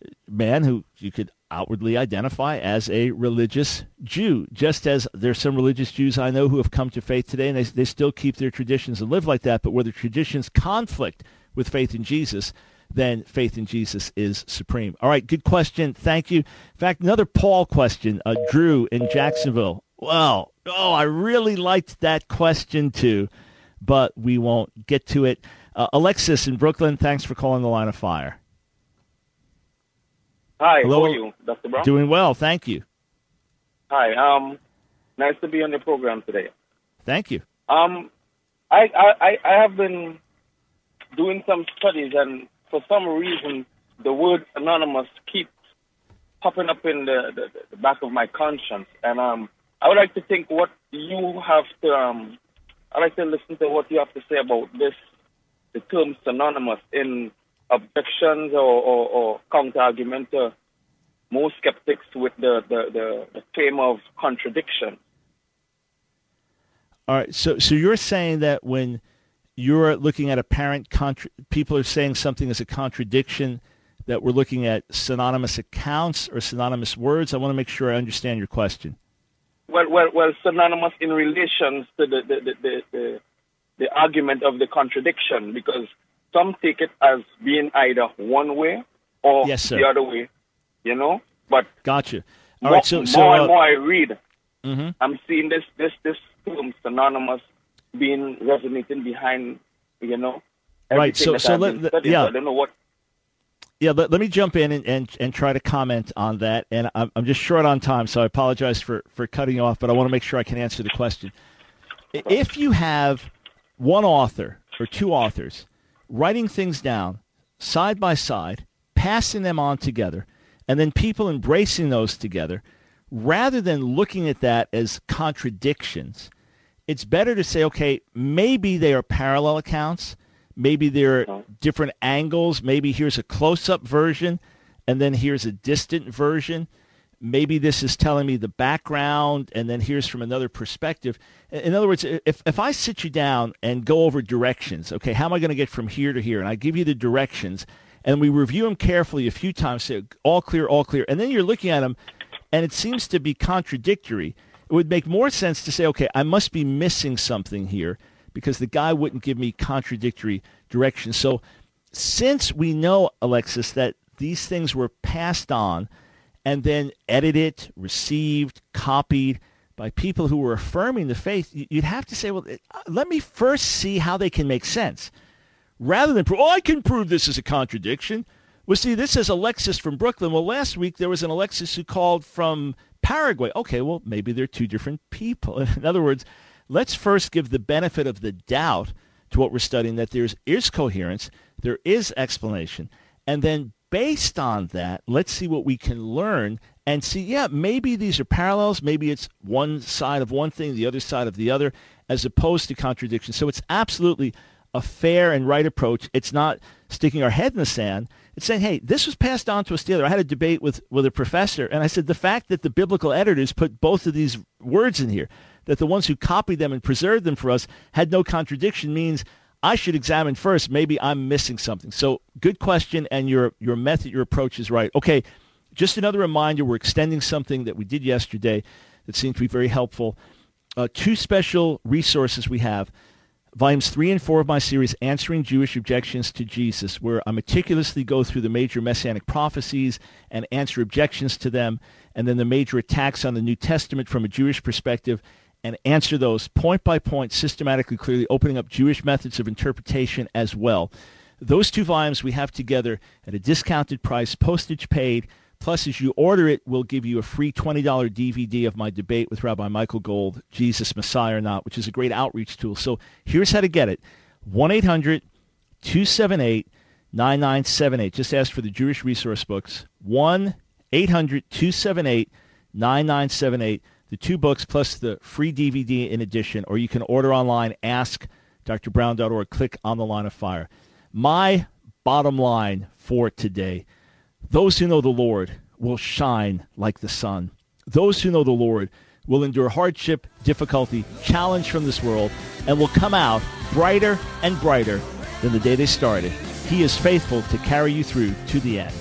man who you could outwardly identify as a religious Jew, just as there's some religious Jews I know who have come to faith today, and they, they still keep their traditions and live like that, but where the traditions conflict with faith in Jesus, then faith in Jesus is supreme. All right, good question. Thank you. In fact, another Paul question, uh, Drew in Jacksonville. Well, oh, I really liked that question too. but we won't get to it. Uh, Alexis in Brooklyn, thanks for calling the Line of Fire. Hi, Hello. how are you, Doctor Brown? Doing well, thank you. Hi, um, nice to be on the program today. Thank you. Um, I, I, I have been doing some studies, and for some reason, the word anonymous keeps popping up in the, the, the back of my conscience. And um, I would like to think what you have to, um, I'd like to listen to what you have to say about this, the term synonymous in objections or, or, or counter-argument to most skeptics with the, the, the, the claim of contradiction. All right, so so you're saying that when you're looking at apparent contra- people are saying something as a contradiction, that we're looking at synonymous accounts or synonymous words? I want to make sure I understand your question. Well, well, well, synonymous in relation to the the, the, the, the the argument of the contradiction, because some take it as being either one way or yes, sir. the other way, you know. But gotcha. All more, right, so, so more uh, and more I read, mm-hmm. I'm seeing this this this term synonymous being resonating behind, you know. Right. So, that so I've let, been studying. yeah. I don't know what. Yeah, let, let me jump in and, and, and try to comment on that. And I'm, I'm just short on time, so I apologize for, for cutting you off, but I want to make sure I can answer the question. If you have one author or two authors writing things down side by side, passing them on together, and then people embracing those together, rather than looking at that as contradictions, it's better to say, okay, maybe they are parallel accounts. Maybe there are different angles. Maybe here's a close-up version, and then here's a distant version. Maybe this is telling me the background, and then here's from another perspective. In other words, if, if I sit you down and go over directions, okay, how am I going to get from here to here? And I give you the directions, and we review them carefully a few times, say, all clear, all clear. And then you're looking at them, and it seems to be contradictory. It would make more sense to say, okay, I must be missing something here, because the guy wouldn't give me contradictory directions. So since we know, Alexis, that these things were passed on and then edited, received, copied by people who were affirming the faith, you'd have to say, well, let me first see how they can make sense. Rather than, oh, I can prove this is a contradiction. Well, see, this is Alexis from Brooklyn. Well, last week there was an Alexis who called from Paraguay. Okay, well, maybe they're two different people. In other words, let's first give the benefit of the doubt to what we're studying, that there is coherence, there is explanation, and then based on that, let's see what we can learn and see, yeah, maybe these are parallels, maybe it's one side of one thing, the other side of the other, as opposed to contradiction. So it's absolutely a fair and right approach. It's not sticking our head in the sand. It's saying, hey, this was passed on to us the other. I had a debate with, with a professor, and I said the fact that the biblical editors put both of these words in here, that the ones who copied them and preserved them for us had no contradiction, means I should examine first. Maybe I'm missing something. So good question, and your your method, your approach is right. Okay, just another reminder, we're extending something that we did yesterday that seemed to be very helpful. Uh, two special resources we have. Volumes three and four of my series, Answering Jewish Objections to Jesus, where I meticulously go through the major messianic prophecies and answer objections to them, and then the major attacks on the New Testament from a Jewish perspective, and answer those point by point, systematically, clearly, opening up Jewish methods of interpretation as well. Those two volumes we have together at a discounted price, postage paid. Plus, as you order it, we'll give you a free twenty dollars D V D of my debate with Rabbi Michael Gold, Jesus, Messiah or Not, which is a great outreach tool. So here's how to get it. one eight hundred two seven eight nine nine seven eight. Just ask for the Jewish Resource Books. one eight hundred two seven eight nine nine seven eight. The two books plus the free D V D in addition. Or you can order online, ask d r brown dot org, click on the Line of Fire. My bottom line for today: those who know the Lord will shine like the sun. Those who know the Lord will endure hardship, difficulty, challenge from this world, and will come out brighter and brighter than the day they started. He is faithful to carry you through to the end.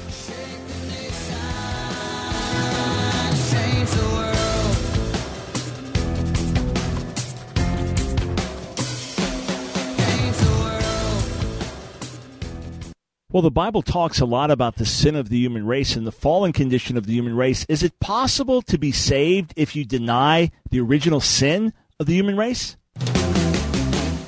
Well, the Bible talks a lot about the sin of the human race and the fallen condition of the human race. Is it possible to be saved if you deny the original sin of the human race?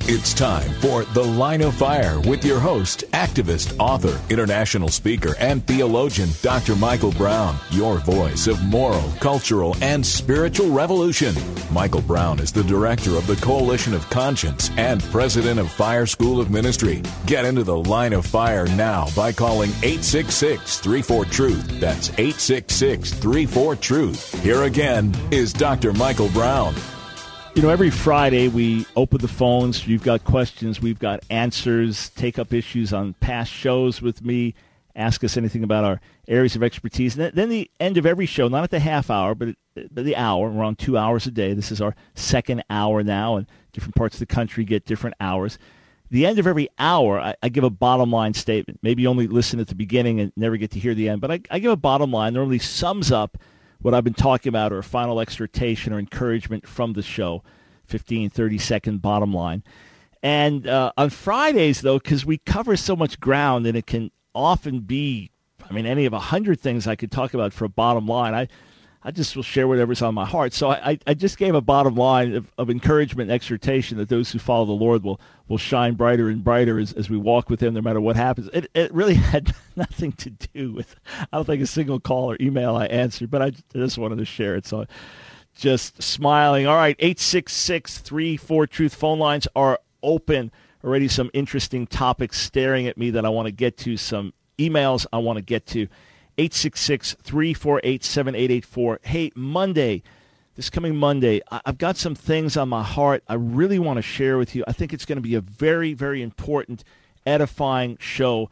It's time for The Line of Fire with your host, activist, author, international speaker, and theologian, Doctor Michael Brown, your voice of moral, cultural, and spiritual revolution. Michael Brown is the director of the Coalition of Conscience and president of Fire School of Ministry. Get into The Line of Fire now by calling eight six six, three four, truth. That's eight six six, three four, truth. Here again is Doctor Michael Brown. You know, every Friday we open the phones. You've got questions. We've got answers. Take up issues on past shows with me. Ask us anything about our areas of expertise. And then the end of every show, not at the half hour, but at the hour. We're on two hours a day. This is our second hour now, and different parts of the country get different hours. The end of every hour, I, I give a bottom line statement. Maybe you only listen at the beginning and never get to hear the end, but I, I give a bottom line. Normally sums up what I've been talking about, or a final exhortation or encouragement from the show, fifteen, thirty-second bottom line. And uh, on Fridays, though, because we cover so much ground, and it can often be, I mean, any of a hundred things I could talk about for a bottom line, I, I just will share whatever's on my heart. So I, I just gave a bottom line of, of encouragement and exhortation that those who follow the Lord will, will shine brighter and brighter as, as we walk with him no matter what happens. It, it really had nothing to do with, I don't think, a single call or email I answered, but I just wanted to share it. So just smiling. All right, eight six six, three four, truth. Phone lines are open. Already some interesting topics staring at me that I want to get to, some emails I want to get to. eight six six, three four eight, seven eight eight four. Hey, Monday, this coming Monday, I've got some things on my heart I really want to share with you. I think it's going to be a very, very important, edifying show.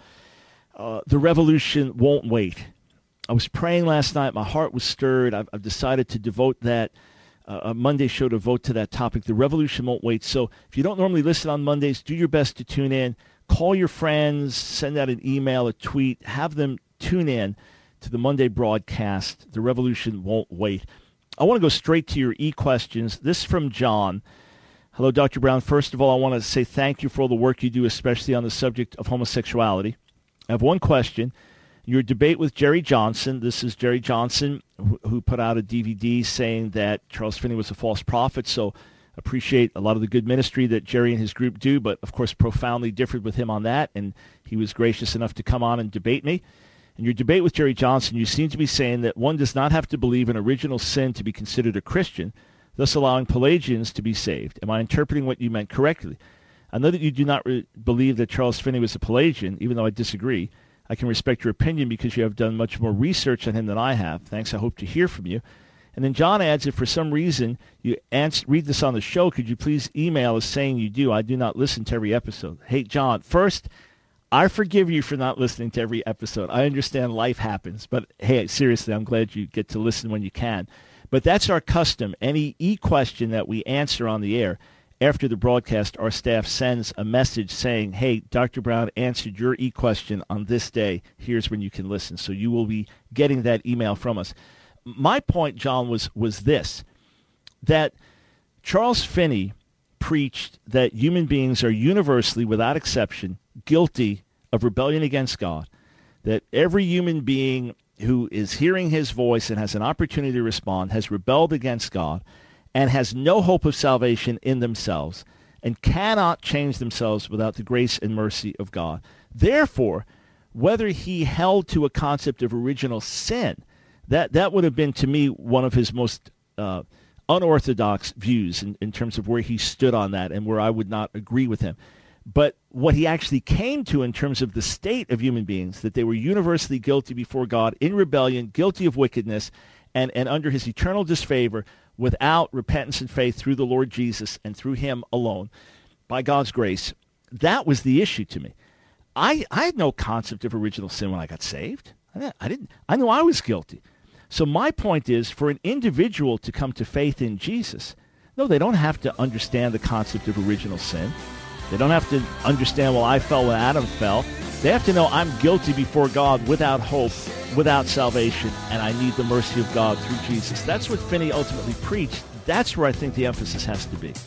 Uh, the revolution won't wait. I was praying last night. My heart was stirred. I've, I've decided to devote that, uh, a Monday show to devote to that topic. The revolution won't wait. So if you don't normally listen on Mondays, do your best to tune in. Call your friends, send out an email, a tweet, have them tune in to the Monday broadcast. The revolution won't wait. I want to go straight to your e-questions. This from John. Hello, Doctor Brown. First of all, I want to say thank you for all the work you do, especially on the subject of homosexuality. I have one question. Your debate with Jerry Johnson. This is Jerry Johnson, who put out a D V D saying that Charles Finney was a false prophet. So appreciate a lot of the good ministry that Jerry and his group do, but of course profoundly differed with him on that. And he was gracious enough to come on and debate me. In your debate with Jerry Johnson, you seem to be saying that one does not have to believe in original sin to be considered a Christian, thus allowing Pelagians to be saved. Am I interpreting what you meant correctly? I know that you do not re- believe that Charles Finney was a Pelagian, even though I disagree. I can respect your opinion because you have done much more research on him than I have. Thanks. I hope to hear from you. And then John adds, if for some reason you answer, read this on the show, could you please email us saying you do? I do not listen to every episode. Hey, John, first, I forgive you for not listening to every episode. I understand life happens, but hey, seriously, I'm glad you get to listen when you can. But that's our custom. Any e-question that we answer on the air, after the broadcast, our staff sends a message saying, hey, Doctor Brown answered your e-question on this day. Here's when you can listen. So you will be getting that email from us. My point, John, was, was this, that Charles Finney preached that human beings are universally, without exception, guilty of rebellion against God, that every human being who is hearing his voice and has an opportunity to respond has rebelled against God and has no hope of salvation in themselves and cannot change themselves without the grace and mercy of God. Therefore, whether he held to a concept of original sin, that, that would have been, to me, one of his most uh, unorthodox views in, in terms of where he stood on that and where I would not agree with him. But what he actually came to in terms of the state of human beings, that they were universally guilty before God, in rebellion, guilty of wickedness, and, and under his eternal disfavor, without repentance and faith through the Lord Jesus and through him alone, by God's grace, that was the issue to me. I, I had no concept of original sin when I got saved. I, I didn't. I knew I was guilty. So my point is, for an individual to come to faith in Jesus, no, they don't have to understand the concept of original sin. They don't have to understand, well, I fell when Adam fell. They have to know I'm guilty before God, without hope, without salvation, and I need the mercy of God through Jesus. That's what Finney ultimately preached. That's where I think the emphasis has to be.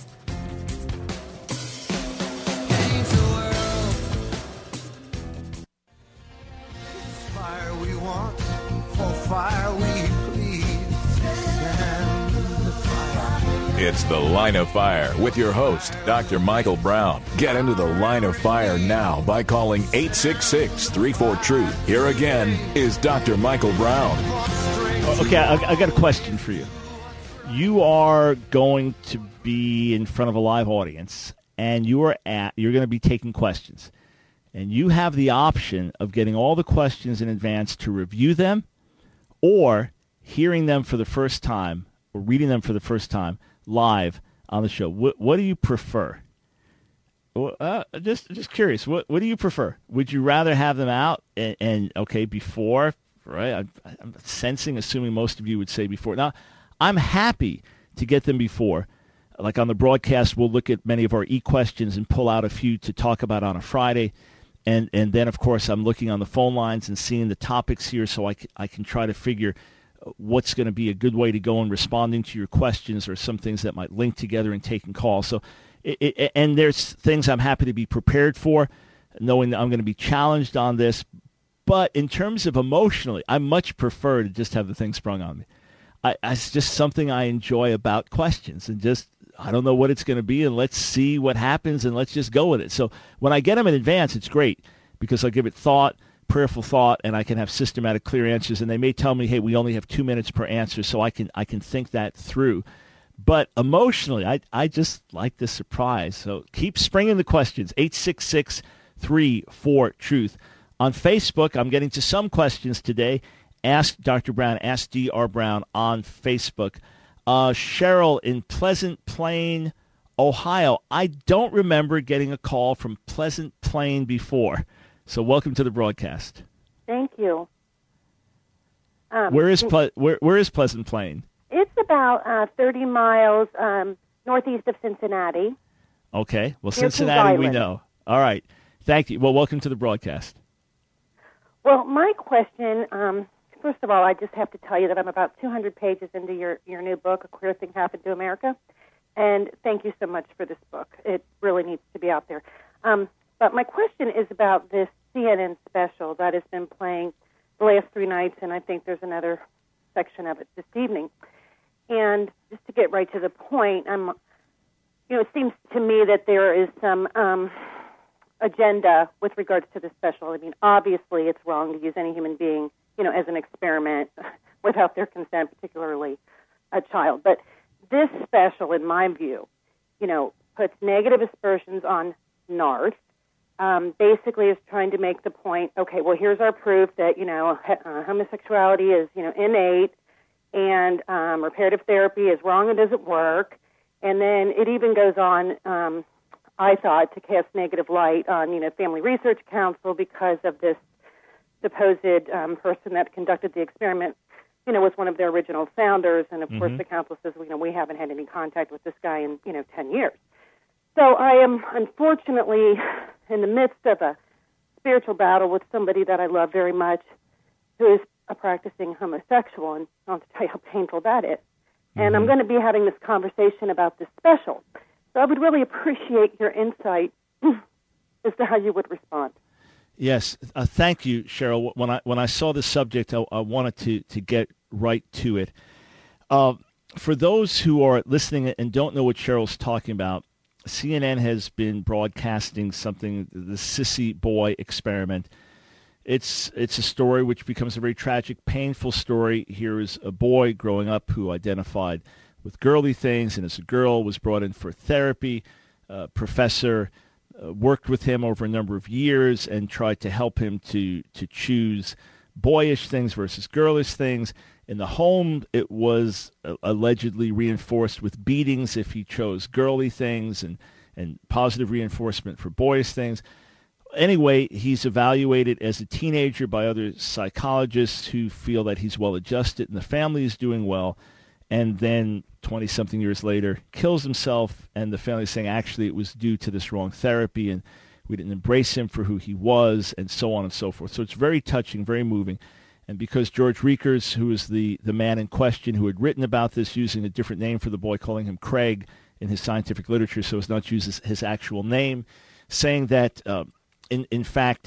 Fire we want, for fire we please. Stand the fire. It's The Line of Fire with your host, Doctor Michael Brown. Get into the Line of Fire now by calling eight six six, three four, TRUTH. Here again is Doctor Michael Brown. Okay, I, I got a question for you. You are going to be in front of a live audience, and you are at, you're going to be taking questions. And you have the option of getting all the questions in advance to review them, or hearing them for the first time, or reading them for the first time live on the show. What, what do you prefer? Uh, just just curious. What what do you prefer? Would you rather have them out and, and okay before? Right, I'm, I'm sensing, assuming most of you would say before. Now, I'm happy to get them before. Like on the broadcast, we'll look at many of our e-questions and pull out a few to talk about on a Friday. And and then, of course, I'm looking on the phone lines and seeing the topics here so I, c- I can try to figure what's going to be a good way to go in responding to your questions, or some things that might link together and taking calls. So, it, it, and there's things I'm happy to be prepared for, knowing that I'm going to be challenged on this. But in terms of emotionally, I much prefer to just have the thing sprung on me. I, it's just something I enjoy about questions, and just, I don't know what it's going to be, and let's see what happens, and let's just go with it. So when I get them in advance, it's great, because I give it thought, prayerful thought, and I can have systematic, clear answers. And they may tell me, hey, we only have two minutes per answer, so I can I can think that through. But emotionally, I, I just like the surprise. So keep springing the questions, eight six six, three four, TRUTH. On Facebook, I'm getting to some questions today. Ask Doctor Brown, Ask D R Brown on Facebook. Uh, Cheryl in Pleasant Plain, Ohio. I don't remember getting a call from Pleasant Plain before. So welcome to the broadcast. Thank you. Um, where is Ple- where, where is Pleasant Plain? It's about uh, thirty miles um, northeast of Cincinnati. Okay. Well, Near Cincinnati we know. All right. Thank you. Well, welcome to the broadcast. Well, my question, um, first of all, I just have to tell you that I'm about two hundred pages into your, your new book, A Queer Thing Happened to America. And thank you so much for this book. It really needs to be out there. Um, but my question is about this C N N special that has been playing the last three nights, and I think there's another section of it this evening. And just to get right to the point, I'm, you know, it seems to me that there is some um, agenda with regards to the special. I mean, obviously, it's wrong to use any human being, you know, as an experiment without their consent, particularly a child. But this special, in my view, you know, puts negative aspersions on Narth. Um, basically, is trying to make the point. Okay, well, here's our proof that you know uh, homosexuality is you know innate, and um, reparative therapy is wrong and doesn't work. And then it even goes on. Um, I thought, to cast negative light on, you know, Family Research Council because of this supposed um, person that conducted the experiment, you know, was one of their original founders. And, of mm-hmm. course, the council says, you know, we haven't had any contact with this guy in, you know, ten years. So I am, unfortunately, in the midst of a spiritual battle with somebody that I love very much who is a practicing homosexual, and I'll tell you how painful that is. Mm-hmm. And I'm going to be having this conversation about this special. So I would really appreciate your insight as to how you would respond. Yes, uh, thank you, Cheryl. When I when I saw the subject, I, I wanted to, to get right to it. Uh, for those who are listening and don't know what Cheryl's talking about, C N N has been broadcasting something, the Sissy Boy experiment. It's it's a story which becomes a very tragic, painful story. Here is a boy growing up who identified with girly things, and as a girl was brought in for therapy. Uh, professor uh, worked with him over a number of years and tried to help him to to choose boyish things versus girlish things. In the home, it was uh, allegedly reinforced with beatings if he chose girly things, and, and positive reinforcement for boyish things. Anyway, he's evaluated as a teenager by other psychologists who feel that he's well-adjusted and the family is doing well. And then twenty-something years later, kills himself, and the family is saying, actually, it was due to this wrong therapy, and we didn't embrace him for who he was, and so on and so forth. So it's very touching, very moving. And because George Riekers, who is the, the man in question who had written about this using a different name for the boy, calling him Craig in his scientific literature, so as not to use his, his actual name, saying that, uh, in, in fact,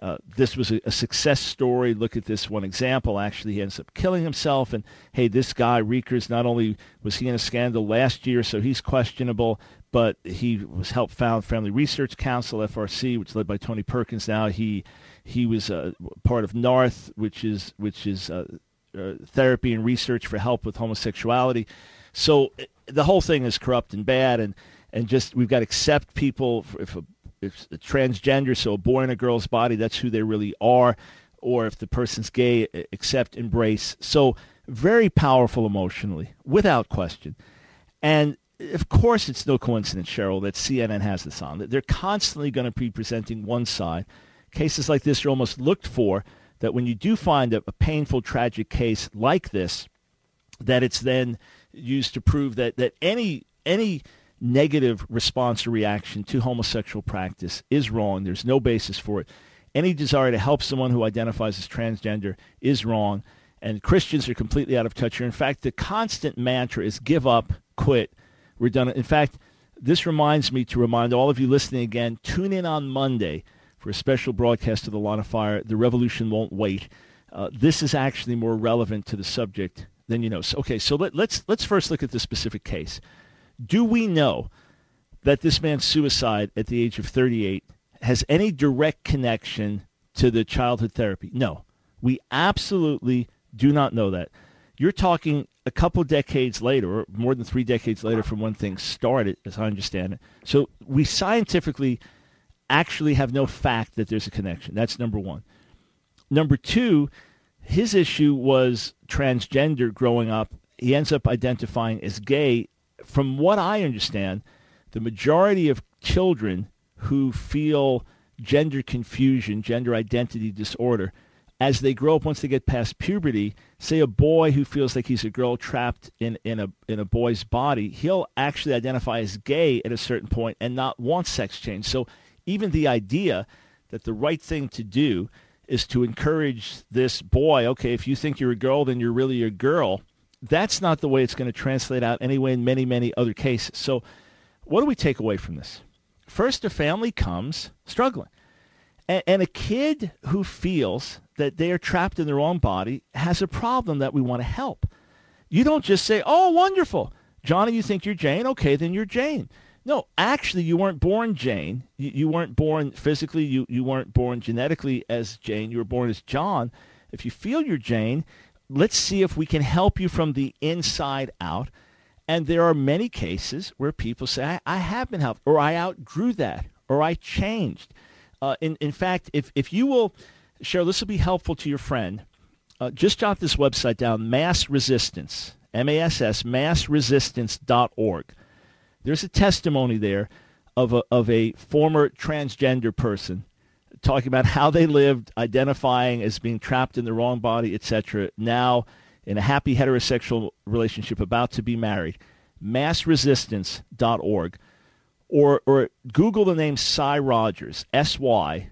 uh, this was a, a success story. Look at this one example. Actually, he ends up killing himself. And, hey, this guy, Riekers, not only was he in a scandal last year, so he's questionable, but he was helped found Family Research Council, F R C, which is led by Tony Perkins now. He he was uh, part of NARTH, which is which is uh, uh, therapy and research for help with homosexuality. So the whole thing is corrupt and bad, and, and just we've got to accept people if a, if a transgender, so a boy in a girl's body, that's who they really are, or if the person's gay, accept, embrace. So very powerful emotionally, without question. And of course, it's no coincidence, Cheryl, that C N N has this on. They're constantly going to be presenting one side. Cases like this are almost looked for, that when you do find a, a painful, tragic case like this, that it's then used to prove that, that any any negative response or reaction to homosexual practice is wrong. There's no basis for it. Any desire to help someone who identifies as transgender is wrong, and Christians are completely out of touch here. In fact, the constant mantra is give up, quit, we're done. In fact, this reminds me to remind all of you listening again, tune in on Monday for a special broadcast of The Line of Fire, The Revolution Won't Wait. Uh, this is actually more relevant to the subject than you know. So, okay, so let, let's let's first look at this specific case. Do we know that this man's suicide at the age of thirty-eight has any direct connection to the childhood therapy? No. We absolutely do not know that. You're talking a couple decades later, or more than three decades later from when things started, as I understand it. So we scientifically actually have no fact that there's a connection. That's number one. Number two, his issue was transgender growing up. He ends up identifying as gay. From what I understand, the majority of children who feel gender confusion, gender identity disorder, as they grow up, once they get past puberty, say a boy who feels like he's a girl trapped in, in a in a boy's body, he'll actually identify as gay at a certain point and not want sex change. So even the idea that the right thing to do is to encourage this boy, okay, if you think you're a girl, then you're really a girl, that's not the way it's going to translate out anyway in many, many other cases. So what do we take away from this? First, a family comes struggling. And, and a kid who feels that they are trapped in their own body has a problem that we want to help. You don't just say, oh, wonderful. Johnny, you think you're Jane? Okay, then you're Jane. No, actually, you weren't born Jane. You, you weren't born physically. You, you weren't born genetically as Jane. You were born as John. If you feel you're Jane, let's see if we can help you from the inside out. And there are many cases where people say, I, I have been helped, or I outgrew that, or I changed. Uh, in, in fact, if, if you will, Cheryl, this will be helpful to your friend. Uh, just jot this website down, Mass Resistance, M A S S, mass resistance dot org. There's a testimony there of a, of a former transgender person talking about how they lived, identifying as being trapped in the wrong body, et cetera, now in a happy heterosexual relationship, about to be married. mass resistance dot org. Or, or Google the name Sy Rogers, S Y,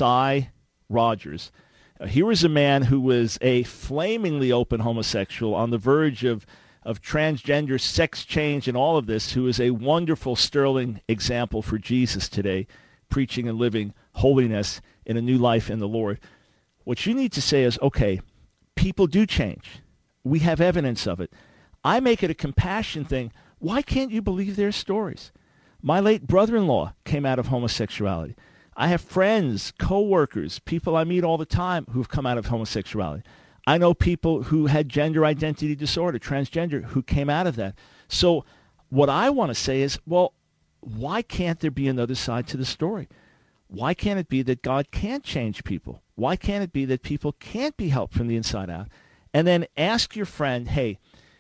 Sy Rogers. Uh, here was a man who was a flamingly open homosexual on the verge of, of transgender sex change and all of this, who is a wonderful, sterling example for Jesus today, preaching and living holiness in a new life in the Lord. What you need to say is, okay, people do change. We have evidence of it. I make it a compassion thing. Why can't you believe their stories? My late brother-in-law came out of homosexuality. I have friends, co-workers, people I meet all the time who've come out of homosexuality. I know people who had gender identity disorder, transgender, who came out of that. So what I want to say is, well, why can't there be another side to the story? Why can't it be that God can't change people? Why can't it be that people can't be helped from the inside out? And then ask your friend, hey,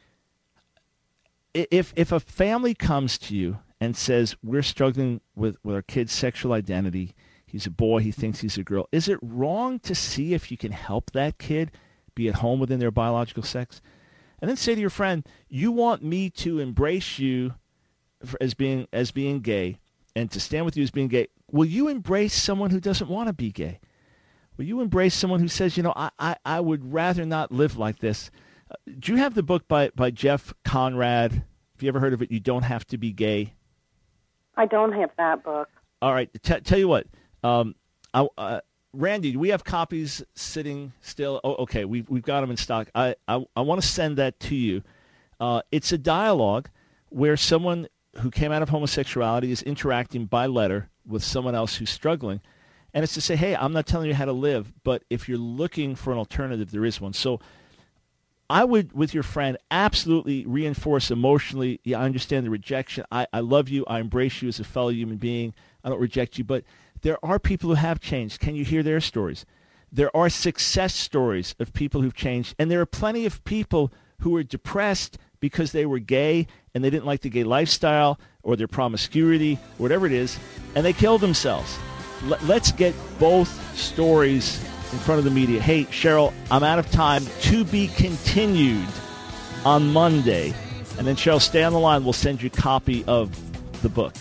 if if a family comes to you and says, we're struggling with, with our kid's sexual identity, he's a boy, he thinks he's a girl, is it wrong to see if you can help that kid be at home within their biological sex? And then say to your friend, you want me to embrace you as being as being gay and to stand with you as being gay. Will you embrace someone who doesn't want to be gay? Will you embrace someone who says, you know, I, I, I would rather not live like this? Uh, do you have the book by, by Jeff Conrad? Have you ever heard of it, You Don't Have to Be Gay? I don't have that book. All right. T- tell you what, um, I, uh, Randy, do we have copies sitting still? Oh, okay, we've, we've got them in stock. I, I, I want to send that to you. Uh, it's a dialogue where someone who came out of homosexuality is interacting by letter with someone else who's struggling. And it's to say, hey, I'm not telling you how to live, but if you're looking for an alternative, there is one. So I would, with your friend, absolutely reinforce emotionally, yeah, I understand the rejection. I, I love you. I embrace you as a fellow human being. I don't reject you. But there are people who have changed. Can you hear their stories? There are success stories of people who've changed. And there are plenty of people who are depressed because they were gay and they didn't like the gay lifestyle or their promiscuity, or whatever it is, and they killed themselves. L- let's get both stories in front of the media. Hey, Cheryl, I'm out of time. To be continued on Monday. And then, Cheryl, stay on the line. We'll send you a copy of the book.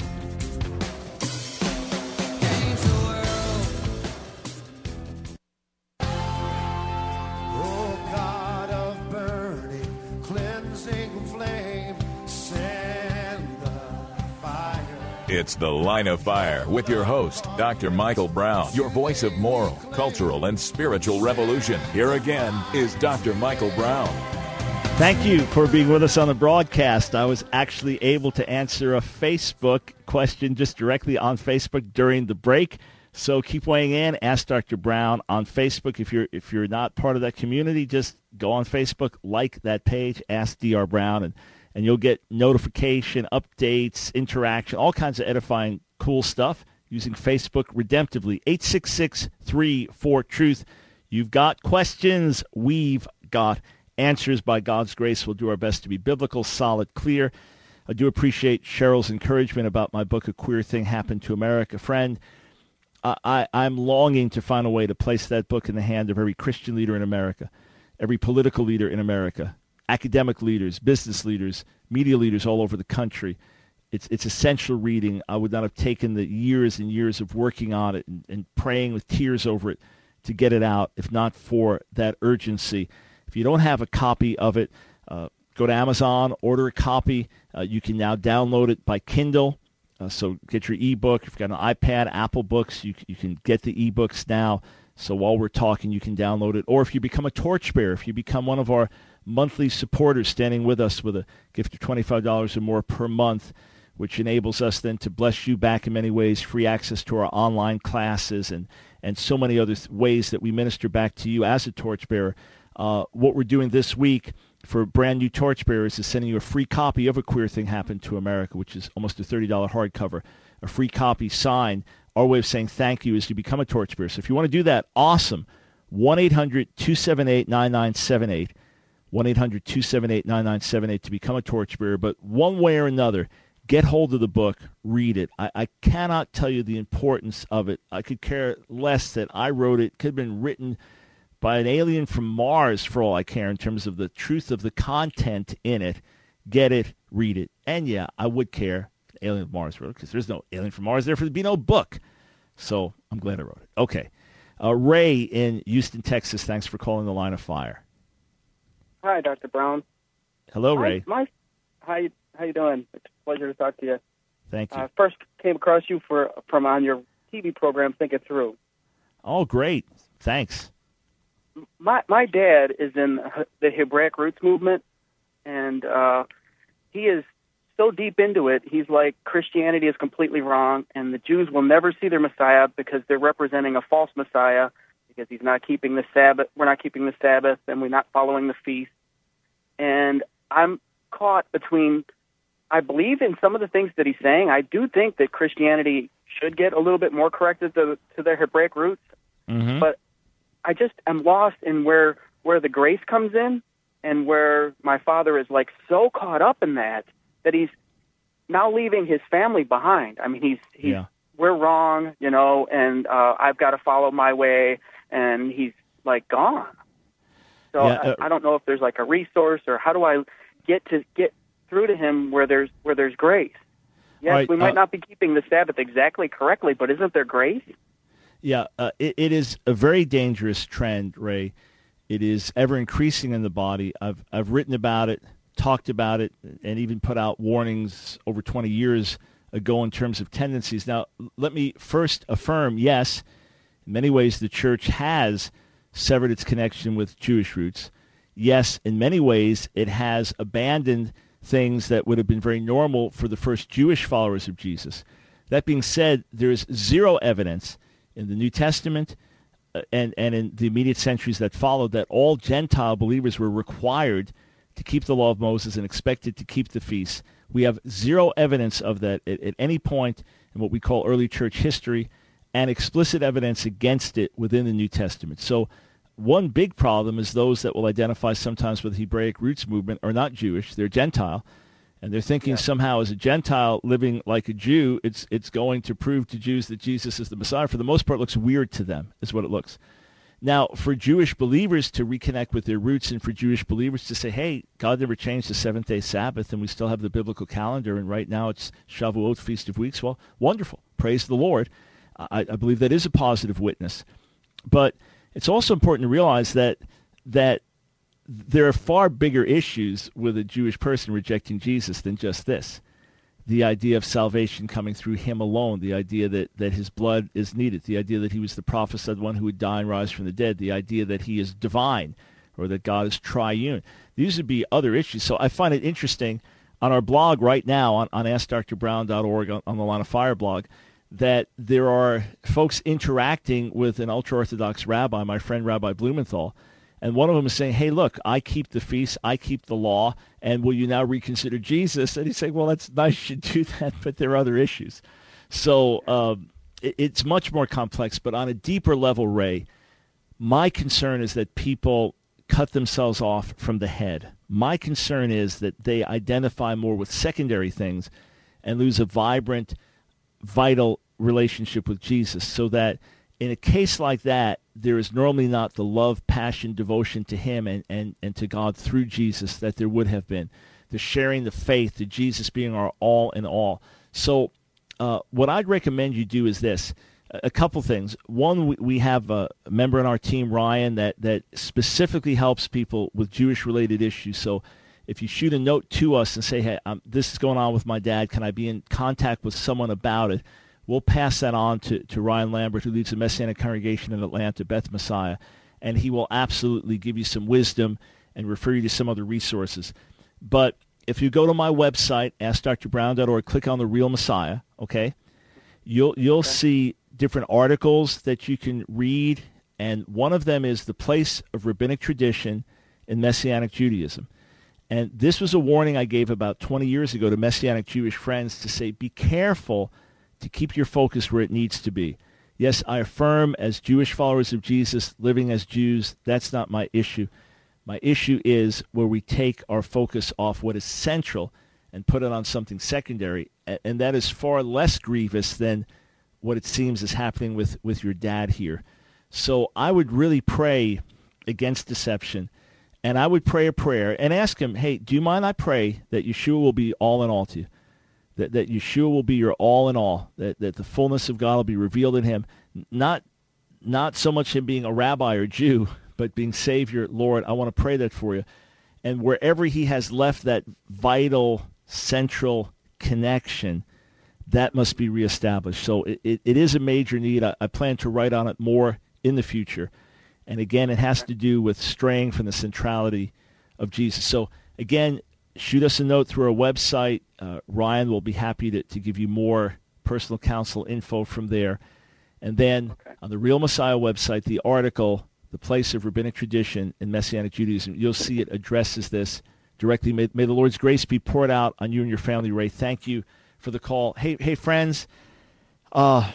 It's The Line of Fire with your host, Doctor Michael Brown, your voice of moral, cultural, and spiritual revolution. Here again is Doctor Michael Brown. Thank you for being with us on the broadcast. I was actually able to answer a Facebook question just directly on Facebook during the break. So keep weighing in. Ask Doctor Brown on Facebook. If you're if you're not part of that community, just go on Facebook, like that page, Ask D R Brown, and And you'll get notification, updates, interaction, all kinds of edifying, cool stuff using Facebook redemptively. eight six six, three four, truth. You've got questions. We've got answers. By God's grace, we'll do our best to be biblical, solid, clear. I do appreciate Cheryl's encouragement about my book, A Queer Thing Happened to America. Friend, I, I, I'm longing to find a way to place that book in the hand of every Christian leader in America, every political leader in America, academic leaders, business leaders, media leaders all over the country. It's it's essential reading. I would not have taken the years and years of working on it and, and praying with tears over it to get it out, if not for that urgency. If you don't have a copy of it, uh, go to Amazon, order a copy. Uh, you can now download it by Kindle. Uh, so get your ebook. If you've got an iPad, Apple Books, you, you can get the ebooks now. So while we're talking, you can download it. Or if you become a torchbearer, if you become one of our monthly supporters standing with us with a gift of twenty-five dollars or more per month, which enables us then to bless you back in many ways, free access to our online classes and, and so many other th- ways that we minister back to you as a torchbearer. Uh, what we're doing this week for brand new torchbearers is sending you a free copy of A Queer Thing Happened to America, which is almost a thirty dollars hardcover, a free copy signed. Our way of saying thank you is to become a torchbearer. So if you want to do that, awesome. one eight hundred, two seven eight, nine nine seven eight. one eight hundred, two seven eight, nine nine seven eight to become a torchbearer. But one way or another, get hold of the book, read it. I, I cannot tell you the importance of it. I could care less that I wrote it. It could have been written by an alien from Mars, for all I care, in terms of the truth of the content in it. Get it, read it. And yeah, I would care if an alien from Mars wrote it, because there's no alien from Mars, therefore there'd be no book. So I'm glad I wrote it. Okay. Uh, Ray in Houston, Texas, thanks for calling The Line of Fire. Hi, Doctor Brown. Hello, Ray. My, my, how you how you doing? It's a pleasure to talk to you. Thank you. I uh, first came across you for from on your T V program, Think It Through. Oh, great. Thanks. My my dad is in the Hebraic Roots movement, and uh, he is so deep into it. He's like, Christianity is completely wrong, and the Jews will never see their Messiah because they're representing a false Messiah, because he's not keeping the Sabbath. We're not keeping the Sabbath, and we're not following the feast. And I'm caught between, I believe in some of the things that he's saying. I do think that Christianity should get a little bit more corrected to, to their Hebraic roots, mm-hmm. but I just am lost in where where the grace comes in, and where my father is like so caught up in that that he's now leaving his family behind. I mean, he's he's yeah. we're wrong, you know, and uh, I've got to follow my way, and he's like gone. So yeah, uh, I, I don't know if there's like a resource, or how do I get to get through to him where there's where there's grace. Yes, right, we might uh, not be keeping the Sabbath exactly correctly, but isn't there grace? Yeah, uh, it, it is a very dangerous trend, Ray. It is ever increasing in the body. I've I've written about it, talked about it, and even put out warnings over twenty years ago in terms of tendencies. Now, let me first affirm, yes, In many ways, the church has severed its connection with Jewish roots. Yes, in many ways, it has abandoned things that would have been very normal for the first Jewish followers of Jesus. That being said, there is zero evidence in the New Testament uh, and, and in the immediate centuries that followed that all Gentile believers were required to keep the law of Moses and expected to keep the feasts. We have zero evidence of that at, at any point in what we call early church history, and explicit evidence against it within the New Testament. So one big problem is those that will identify sometimes with the Hebraic roots movement are not Jewish, they're Gentile, and they're thinking yeah. somehow as a Gentile living like a Jew, it's it's going to prove to Jews that Jesus is the Messiah. For the most part, it looks weird to them, is what it looks. Now, for Jewish believers to reconnect with their roots and for Jewish believers to say, hey, God never changed the seventh-day Sabbath and we still have the biblical calendar, and right now it's Shavuot, Feast of Weeks, well, wonderful. Praise the Lord. I, I believe that is a positive witness. But it's also important to realize that that there are far bigger issues with a Jewish person rejecting Jesus than just this. The idea of salvation coming through him alone, the idea that, that his blood is needed, the idea that he was the prophesied one who would die and rise from the dead, the idea that he is divine or that God is triune. These would be other issues. So I find it interesting on our blog right now on, on ask dr brown dot org on, on the Line of Fire blog that there are folks interacting with an ultra-Orthodox rabbi, my friend Rabbi Blumenthal, and one of them is saying, hey, look, I keep the feast, I keep the law, and will you now reconsider Jesus? And he's saying, well, that's nice you do that, but there are other issues. So um, it, it's much more complex, but on a deeper level, Ray, my concern is that people cut themselves off from the head. My concern is that they identify more with secondary things and lose a vibrant, vital relationship with Jesus, so that in a case like that, there is normally not the love, passion, devotion to him and, and, and to God through Jesus that there would have been. The sharing the faith, the Jesus being our all in all. So uh, what I'd recommend you do is this. A couple things. One, we, we have a member in our team, Ryan, that, that specifically helps people with Jewish-related issues. So if you shoot a note to us and say, hey, um, this is going on with my dad, can I be in contact with someone about it? We'll pass that on to, to Ryan Lambert, who leads the Messianic congregation in Atlanta, Beth Messiah, and he will absolutely give you some wisdom and refer you to some other resources. But if you go to my website, ask dr brown dot org, click on the Real Messiah, okay, you'll you'll okay. see different articles that you can read, and one of them is The Place of Rabbinic Tradition in Messianic Judaism. And this was a warning I gave about twenty years ago to Messianic Jewish friends to say, be careful to keep your focus where it needs to be. Yes, I affirm as Jewish followers of Jesus, living as Jews, that's not my issue. My issue is where we take our focus off what is central and put it on something secondary, and that is far less grievous than what it seems is happening with, with your dad here. So I would really pray against deception, and I would pray a prayer and ask him, hey, do you mind I pray that Yeshua will be all in all to you? That, that Yeshua will be your all in all, that, that the fullness of God will be revealed in him, not not so much him being a rabbi or Jew, but being Savior, Lord. I want to pray that for you. And wherever he has left that vital, central connection, that must be reestablished. So it, it, it is a major need. I, I plan to write on it more in the future. And again, it has to do with straying from the centrality of Jesus. So again, shoot us a note through our website. Uh, Ryan will be happy to, to give you more personal counsel info from there. And then okay. on the Real Messiah website, the article, The Place of Rabbinic Tradition in Messianic Judaism, you'll see it addresses this directly. May, may the Lord's grace be poured out on you and your family, Ray. Thank you for the call. Hey, hey, friends, uh,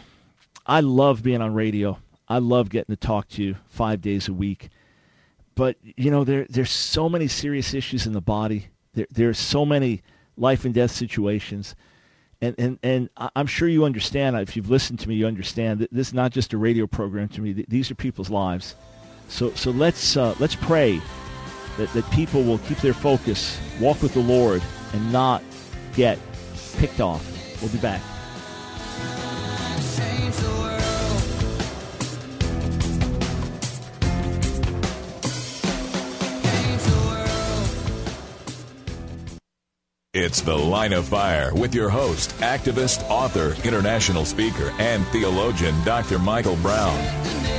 I love being on radio. I love getting to talk to you five days a week. But, you know, there there's so many serious issues in the body. There, there are so many life and death situations. And, and, and I'm sure you understand, if you've listened to me, you understand that this is not just a radio program to me. These are people's lives. So so let's uh, let's pray that, that people will keep their focus, walk with the Lord, and not get picked off. We'll be back. It's The Line of Fire with your host, activist, author, international speaker, and theologian, Doctor Michael Brown.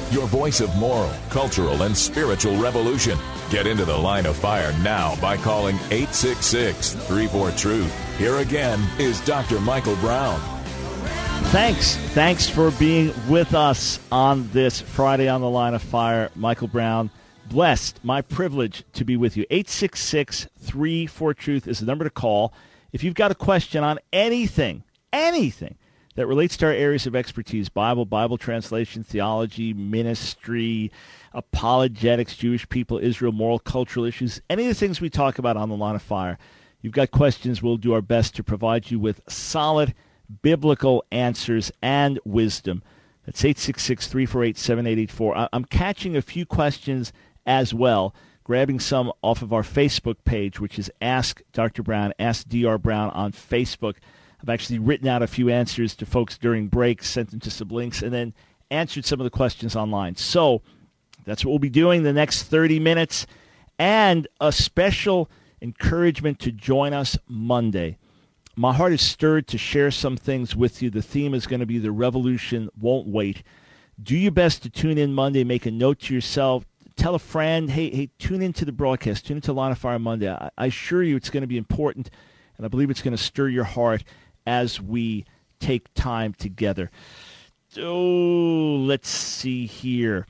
your voice of moral, cultural, and spiritual revolution. Get into the line of fire now by calling eight six six, three four, truth. Here again is Doctor Michael Brown. Thanks. Thanks for being with us on this Friday on the Line of Fire. Michael Brown, blessed, my privilege to be with you. eight six six, three four, truth is the number to call. If you've got a question on anything, anything that relates to our areas of expertise, Bible, Bible translation, theology, ministry, apologetics, Jewish people, Israel, moral, cultural issues, any of the things we talk about on the Line of Fire, you've got questions, we'll do our best to provide you with solid biblical answers and wisdom. That's eight six six, three four eight, seven eight eight four. I'm catching a few questions as well, grabbing some off of our Facebook page, which is Ask Doctor Brown, Ask D R Brown on Facebook. I've actually written out a few answers to folks during breaks, sent them to some links, and then answered some of the questions online. So that's what we'll be doing the next thirty minutes, and a special encouragement to join us Monday. My heart is stirred to share some things with you. The theme is going to be The Revolution Won't Wait. Do your best to tune in Monday. Make a note to yourself. Tell a friend, hey, hey, tune into the broadcast. Tune into Line of Fire Monday. I, I assure you it's going to be important, and I believe it's going to stir your heart as we take time together. Oh, let's see here.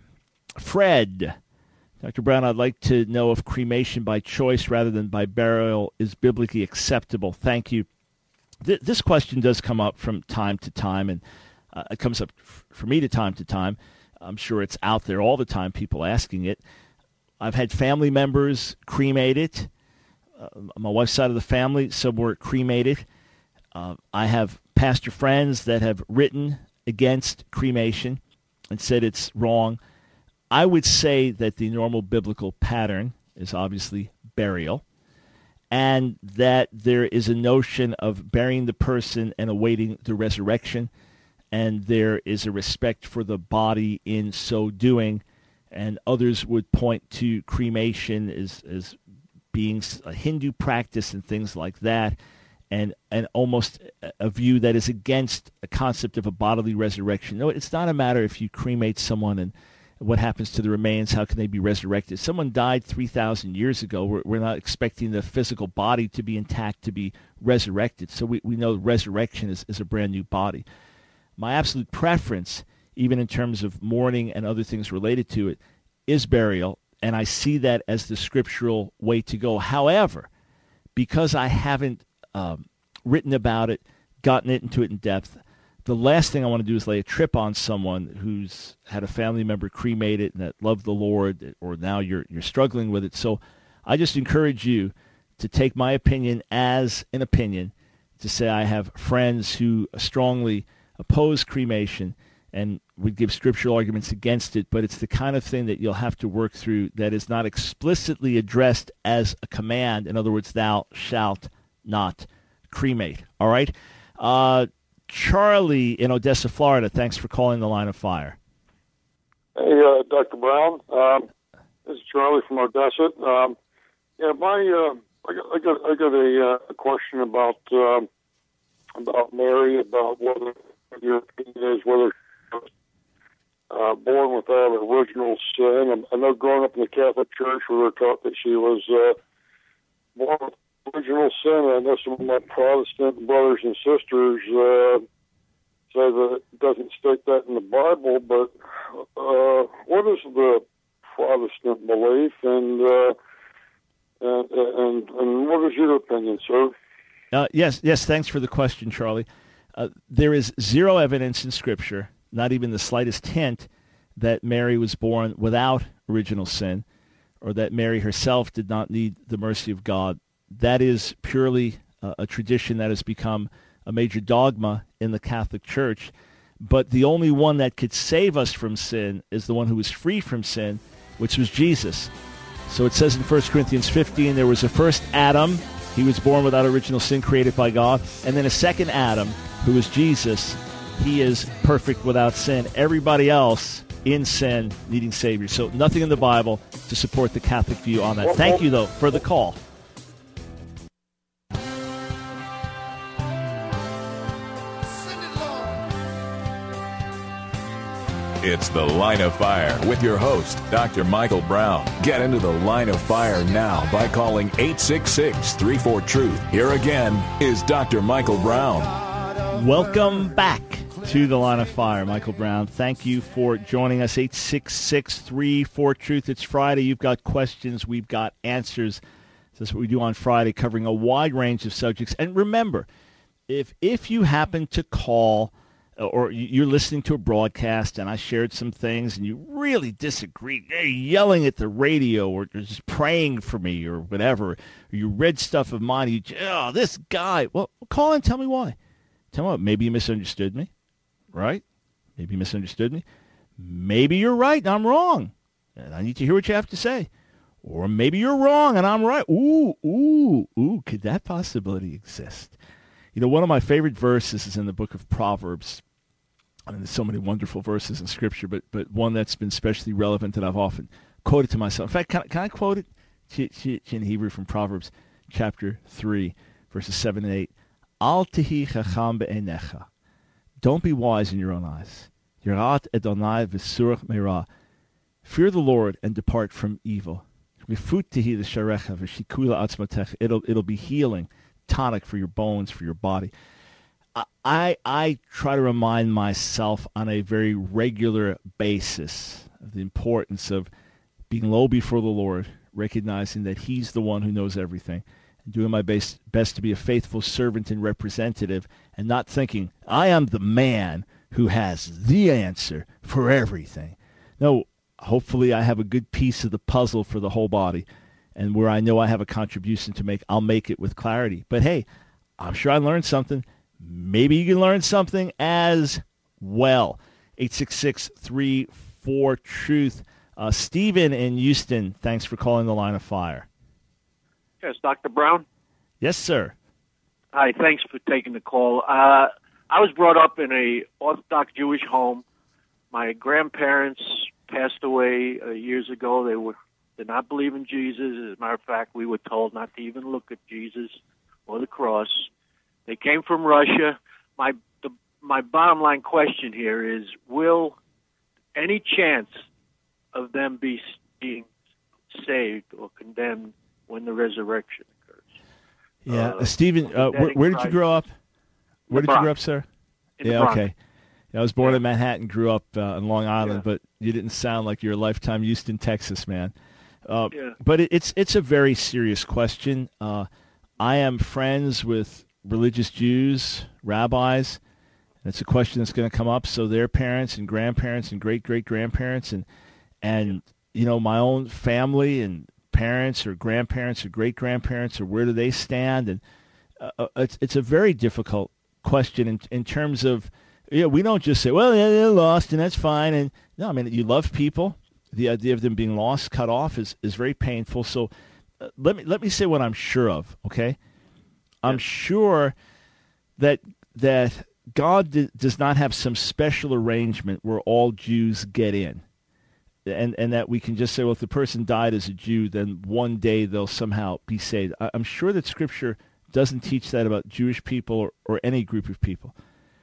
Fred, Doctor Brown, I'd like to know if cremation by choice rather than by burial is biblically acceptable. Thank you. Th- this question does come up from time to time, and uh, it comes up f- for me to time to time. I'm sure it's out there all the time, people asking it. I've had family members cremated. Uh, my wife's side of the family, some were cremated. Uh, I have pastor friends that have written against cremation and said it's wrong. I would say that the normal biblical pattern is obviously burial, and that there is a notion of burying the person and awaiting the resurrection, and there is a respect for the body in so doing, and others would point to cremation as, as being a Hindu practice and things like that, and and almost a view that is against a concept of a bodily resurrection. No, it's not a matter if you cremate someone and what happens to the remains, how can they be resurrected? Someone died three thousand years ago. We're, we're not expecting the physical body to be intact to be resurrected. So we, we know resurrection is, is a brand new body. My absolute preference, even in terms of mourning and other things related to it, is burial, and I see that as the scriptural way to go. However, because I haven't Um, written about it, gotten it into it in depth, the last thing I want to do is lay a trip on someone who's had a family member cremated and that loved the Lord, or now you're you're struggling with it. So I just encourage you to take my opinion as an opinion, to say I have friends who strongly oppose cremation and would give scriptural arguments against it, but it's the kind of thing that you'll have to work through that is not explicitly addressed as a command. In other words, thou shalt not cremate. All right? Uh, Charlie in Odessa, Florida, thanks for calling the Line of Fire. Hey, uh, Doctor Brown. Um, this is Charlie from Odessa. Um, yeah, my uh, I got I got, I got a, uh, a question about um, about Mary, about whether your opinion is whether she was uh, born without original sin. I know growing up in the Catholic Church, we were taught that she was uh, born with original sin. I know some of my Protestant brothers and sisters uh, say that it doesn't state that in the Bible, but uh, what is the Protestant belief, and, uh, and and and what is your opinion, sir? Uh, yes, yes. Thanks for the question, Charlie. Uh, there is zero evidence in Scripture, not even the slightest hint, that Mary was born without original sin, or that Mary herself did not need the mercy of God. That is purely uh, a tradition that has become a major dogma in the Catholic Church. But the only one that could save us from sin is the one who was free from sin, which was Jesus. So it says in First Corinthians fifteen, there was a first Adam. He was born without original sin, created by God. And then a second Adam, who was Jesus. He is perfect without sin. Everybody else in sin, needing Savior. So nothing in the Bible to support the Catholic view on that. Thank you, though, for the call. It's The Line of Fire with your host, Doctor Michael Brown. Get into the Line of Fire now by calling eight six six, three four, truth. Here again is Doctor Michael Brown. Welcome back to The Line of Fire. Michael Brown, thank you for joining us. eight six six, three four, truth. It's Friday. You've got questions. We've got answers. That's what we do on Friday, covering a wide range of subjects. And remember, if if you happen to call or you're listening to a broadcast and I shared some things and you really disagree, you're yelling at the radio or just praying for me or whatever, or you read stuff of mine, you, oh, this guy, well, call and tell me why. Tell me what, maybe you misunderstood me, right? Maybe you misunderstood me. Maybe you're right and I'm wrong, and I need to hear what you have to say. Or maybe you're wrong and I'm right. Ooh, ooh, ooh, could that possibility exist? You know, one of my favorite verses is in the book of Proverbs. I mean, there's so many wonderful verses in Scripture, but but one that's been especially relevant that I've often quoted to myself. In fact, can, can I quote it in Hebrew from Proverbs chapter three, verses seven and eight? Al tehi chacham be'enecha. Don't be wise in your own eyes. Yirat Adonai v'surach me'ra. Fear the Lord and depart from evil. Mifut tehi l'sharecha v'shikula atzmatech. It'll it'll be healing, tonic for your bones, for your body. I I try to remind myself on a very regular basis of the importance of being low before the Lord, recognizing that He's the one who knows everything, and doing my best, best to be a faithful servant and representative, and not thinking, I am the man who has the answer for everything. No, hopefully I have a good piece of the puzzle for the whole body, and where I know I have a contribution to make, I'll make it with clarity. But hey, I'm sure I learned something. Maybe you can learn something as well. eight six six, three four, truth. Uh, Stephen in Houston, thanks for calling the Line of Fire. Yes, Doctor Brown? Yes, sir. Hi, thanks for taking the call. Uh, I was brought up in a Orthodox Jewish home. My grandparents passed away uh, years ago. They were did not believe in Jesus. As a matter of fact, we were told not to even look at Jesus or the cross. They came from Russia. My the, my bottom line question here is, will any chance of them be being saved or condemned when the resurrection occurs? Yeah, uh, Stephen, uh, where, where did you grow up? Where did you grow up, sir? In yeah, okay. Yeah, I was born yeah. in Manhattan, grew up uh, in Long Island, yeah. but you didn't sound like you're a lifetime Houston, Texas man. Uh, yeah. But it, it's it's a very serious question. Uh, I am friends with religious Jews, rabbis, and it's a question that's going to come up. So their parents and grandparents and great-great-grandparents and, and you know, my own family and parents or grandparents or great-grandparents, or where do they stand? And uh, it's it's a very difficult question in, in terms of, yeah, we don't just say, well, yeah, they're lost and that's fine. And no, I mean, you love people. The idea of them being lost, cut off is, is very painful. So uh, let me let me say what I'm sure of, okay? I'm sure that that God d- does not have some special arrangement where all Jews get in, and and that we can just say, well, if the person died as a Jew, then one day they'll somehow be saved. I- I'm sure that Scripture doesn't teach that about Jewish people or, or any group of people.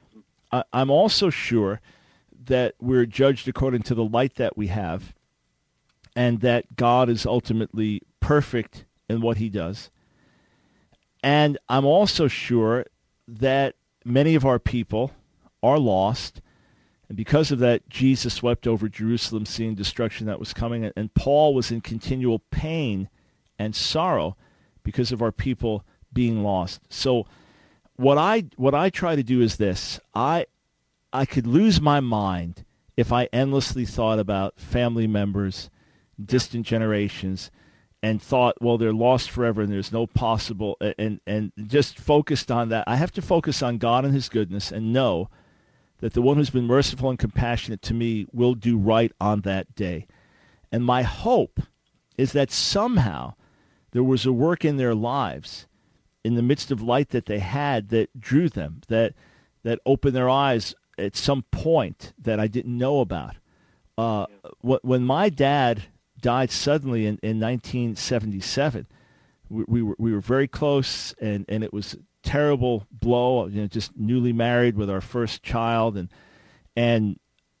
I- I'm also sure that we're judged according to the light that we have, and that God is ultimately perfect in what He does. And I'm also sure that many of our people are lost. And because of that, Jesus wept over Jerusalem, seeing destruction that was coming. And Paul was in continual pain and sorrow because of our people being lost. So what I what I try to do is this. I I could lose my mind if I endlessly thought about family members, distant generations, and thought, well, they're lost forever and there's no possible, and, and just focused on that. I have to focus on God and His goodness and know that the one who's been merciful and compassionate to me will do right on that day. And my hope is that somehow there was a work in their lives in the midst of light that they had that drew them, that that opened their eyes at some point that I didn't know about. Uh, when my dad died suddenly in, in nineteen seventy-seven. We, we were we were very close, and, and it was a terrible blow. You know, just newly married with our first child, and and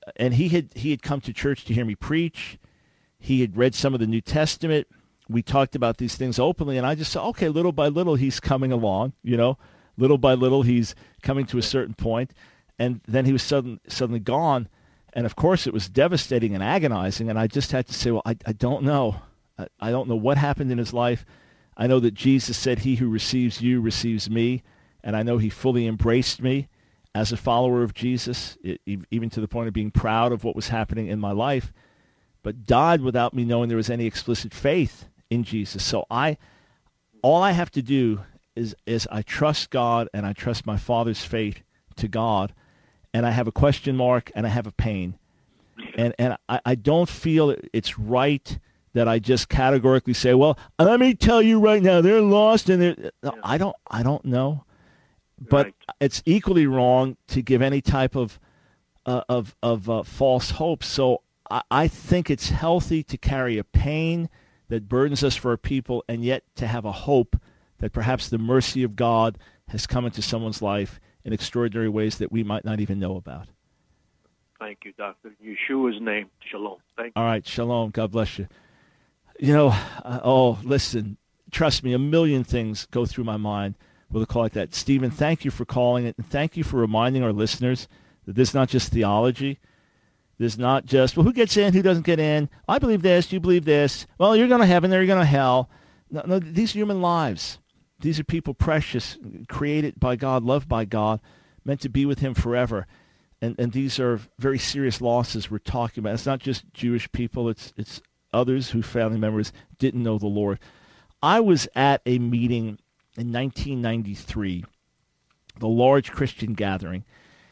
and he had he had come to church to hear me preach. He had read some of the New Testament. We talked about these things openly, and I just said, okay, little by little, he's coming along, you know. Little by little, he's coming to a certain point, and then he was sudden, suddenly gone. And, of course, it was devastating and agonizing, and I just had to say, well, I, I don't know. I, I don't know what happened in his life. I know that Jesus said, he who receives you receives me, and I know he fully embraced me as a follower of Jesus, it, even to the point of being proud of what was happening in my life, but died without me knowing there was any explicit faith in Jesus. So I, all I have to do is, is I trust God, and I trust my Father's fate to God, and I have a question mark, and I have a pain. And and I, I don't feel it's right that I just categorically say, well, let me tell you right now, they're lost, and they're, no, I don't I don't know. But right. It's equally wrong to give any type of uh, of of uh, false hope. So I, I think it's healthy to carry a pain that burdens us for our people, and yet to have a hope that perhaps the mercy of God has come into someone's life in extraordinary ways that we might not even know about. Thank you, Doctor. In Yeshua's name, shalom. Thank you. All right, shalom. God bless you. You know, uh, oh, listen, trust me, a million things go through my mind with a call like that. Stephen, thank you for calling it, and thank you for reminding our listeners that this is not just theology. There's not just, well, who gets in, who doesn't get in? I believe this, you believe this. Well, you're going to heaven, or you're going to hell. No, no, these are human lives. These are people precious, created by God, loved by God, meant to be with him forever. And and these are very serious losses we're talking about. It's not just Jewish people. It's it's others whose family members didn't know the Lord. I was at a meeting in nineteen ninety-three, the large Christian gathering,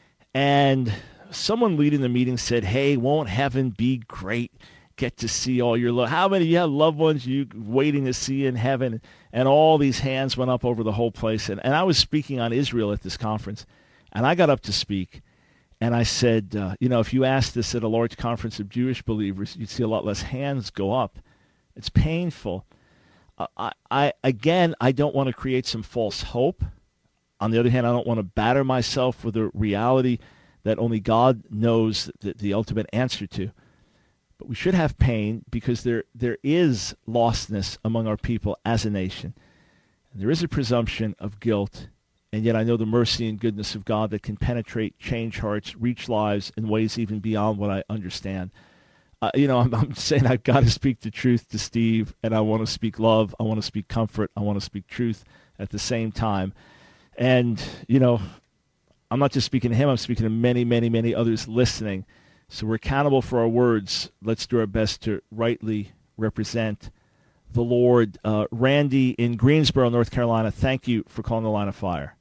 and someone leading the meeting said, hey, won't heaven be great? Get to see all your loved. How many of you have loved ones you waiting to see in heaven? And all these hands went up over the whole place. And, and I was speaking on Israel at this conference, and I got up to speak, and I said, uh, you know, if you asked this at a large conference of Jewish believers, you'd see a lot less hands go up. It's painful. Uh, I, I again, I don't want to create some false hope. On the other hand, I don't want to batter myself with a reality that only God knows the, the ultimate answer to. But we should have pain because there there is lostness among our people as a nation. And there is a presumption of guilt, and yet I know the mercy and goodness of God that can penetrate, change hearts, reach lives in ways even beyond what I understand. Uh, you know, I'm, I'm saying I've got to speak the truth to Steve, and I want to speak love, I want to speak comfort, I want to speak truth at the same time. And, you know, I'm not just speaking to him, I'm speaking to many, many, many others listening. So we're accountable for our words. Let's do our best to rightly represent the Lord. Uh, Randy in Greensboro, North Carolina, thank you for calling the Line of Fire.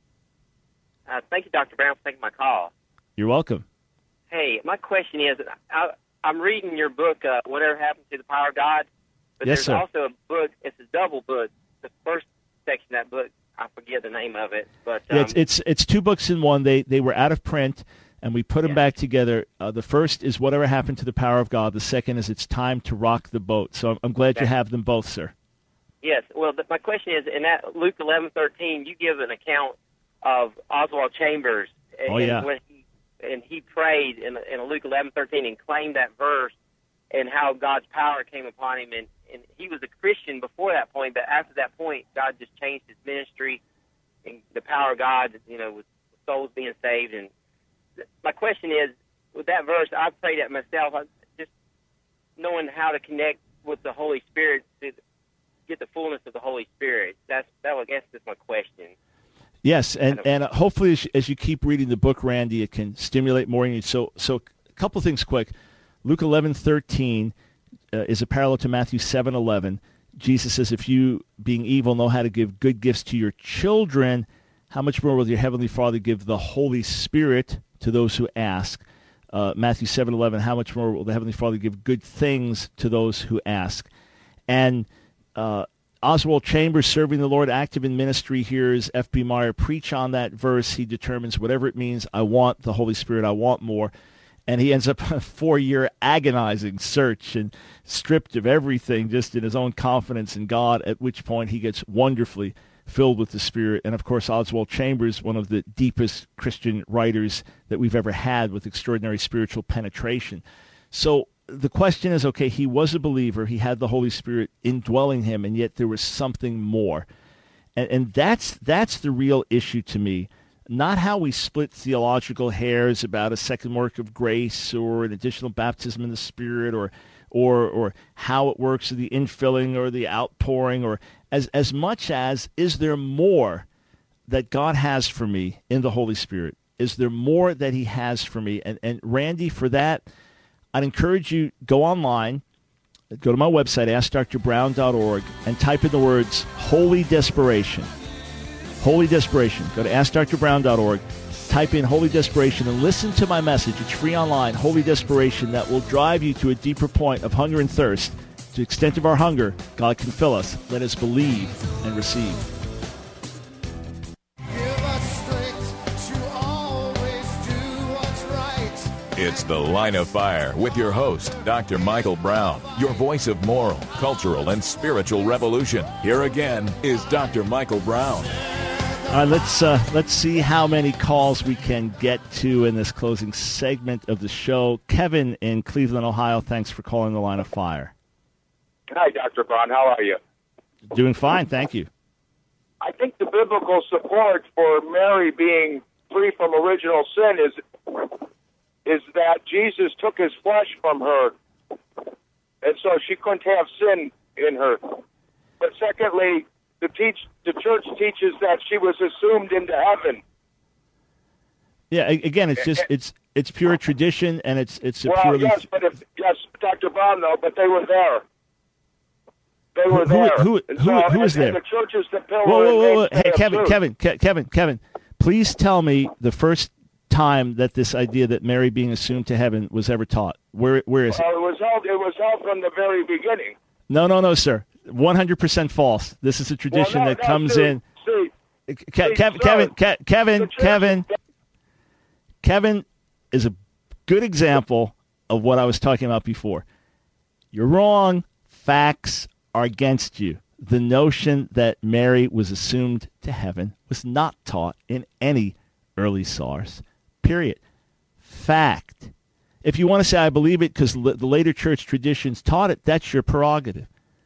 Uh, thank you, Doctor Brown, for taking my call. You're welcome. Hey, my question is, I, I'm reading your book, uh, Whatever Happened to the Power of God, but yes, there's sir. also a book, it's a double book. The first section of that book, I forget the name of it. but um, yeah, it's, it's it's two books in one. They they were out of print, and we put them yeah. back together. Uh, the first is Whatever Happened to the Power of God. The second is It's Time to Rock the Boat. So I'm, I'm glad okay. you have them both, sir. Yes. Well, the, my question is, in that Luke eleven thirteen, you give an account of Oswald Chambers. Oh, and yeah. When he, and he prayed in, in Luke eleven thirteen and claimed that verse and how God's power came upon him. And, and he was a Christian before that point, but after that point, God just changed his ministry, and the power of God, you know, with souls being saved. And my question is, with that verse, I prayed that myself, I, just knowing how to connect with the Holy Spirit to get the fullness of the Holy Spirit. That's that. I guess that's my question. Yes, and and uh, hopefully as you, as you keep reading the book, Randy, it can stimulate more in you. So so a couple things quick. Luke eleven thirteen uh, is a parallel to Matthew seven eleven. Jesus says, if you, being evil, know how to give good gifts to your children, how much more will your heavenly Father give the Holy Spirit to those who ask? Uh, Matthew seven eleven, how much more will the heavenly Father give good things to those who ask? And uh, Oswald Chambers, serving the Lord, active in ministry, hears F B Meyer preach on that verse. He determines whatever it means, I want the Holy Spirit, I want more. And he ends up a four-year agonizing search and stripped of everything, just in his own confidence in God, at which point he gets wonderfully filled with the Spirit. And, of course, Oswald Chambers, one of the deepest Christian writers that we've ever had with extraordinary spiritual penetration. So the question is, okay, he was a believer. He had the Holy Spirit indwelling him, and yet there was something more. And, and that's that's the real issue to me, not how we split theological hairs about a second work of grace or an additional baptism in the Spirit or or or how it works, or the infilling or the outpouring, or as as much as, is there more that God has for me in the Holy Spirit? Is there more that he has for me? And and Randy, for that, I'd encourage you, go online, go to my website, ask dr brown dot org, and type in the words Holy Desperation. Holy Desperation. Go to ask dr brown dot org, type in Holy Desperation, and listen to my message. It's free online, Holy Desperation, that will drive you to a deeper point of hunger and thirst. To the extent of our hunger, God can fill us. Let us believe and receive. It's The Line of Fire with your host, Doctor Michael Brown, your voice of moral, cultural, and spiritual revolution. Here again is Doctor Michael Brown. All right, let's uh, let's see how many calls we can get to in this closing segment of the show. Kevin in Cleveland, Ohio, thanks for calling The Line of Fire. Hi, Doctor Brown. How are you? Doing fine, thank you. I think the biblical support for Mary being free from original sin is is that Jesus took his flesh from her, and so she couldn't have sin in her. But secondly, the teach the church teaches that she was assumed into heaven. Yeah, again, it's just it's it's pure tradition, and it's it's a well, purely yes, but if yes, Doctor Brown, though, but they were there. They were who, there. Who who, who, so, who is and, there? And the church is the pillar. Whoa, whoa, whoa, whoa. And Hey, Kevin, assumed. Kevin, Ke- Kevin, Kevin, please tell me the first time that this idea that Mary being assumed to heaven was ever taught. Where where is it? Well, it was held. It was held from the very beginning. No, no, no, sir. one hundred percent false. This is a tradition well, no, that no, comes see, in. See, Ke- see, Kevin, sir, Kevin, Ke- Kevin, the church- Kevin, Kevin is a good example of what I was talking about before. You're wrong. Facts are against you. The notion that Mary was assumed to heaven was not taught in any early source, period. Fact. If you want to say I believe it because the later church traditions taught it, that's your prerogative.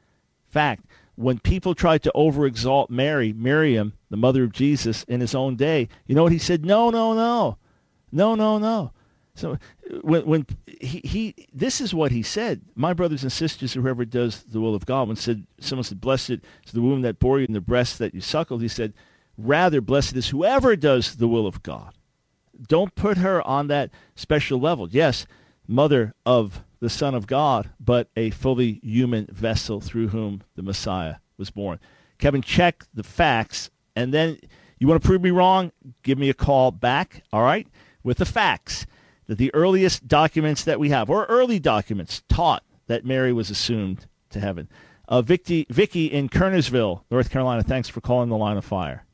Fact. When people tried to overexalt Mary, Miriam, the mother of Jesus, in his own day, you know what he said? No, no, no. No, no, no. So when when he, he this is what he said. My brothers and sisters, whoever does the will of God, when said someone said, blessed is the womb that bore you and the breast that you suckled, he said, rather blessed is whoever does the will of God. Don't put her on that special level. Yes, mother of the Son of God, but a fully human vessel through whom the Messiah was born. Kevin, check the facts, and then you want to prove me wrong, give me a call back, all right, with the facts that the earliest documents that we have, or early documents, taught that Mary was assumed to heaven. Uh, Vicky, Vicky in Kernersville, North Carolina, thanks for calling The Line of Fire.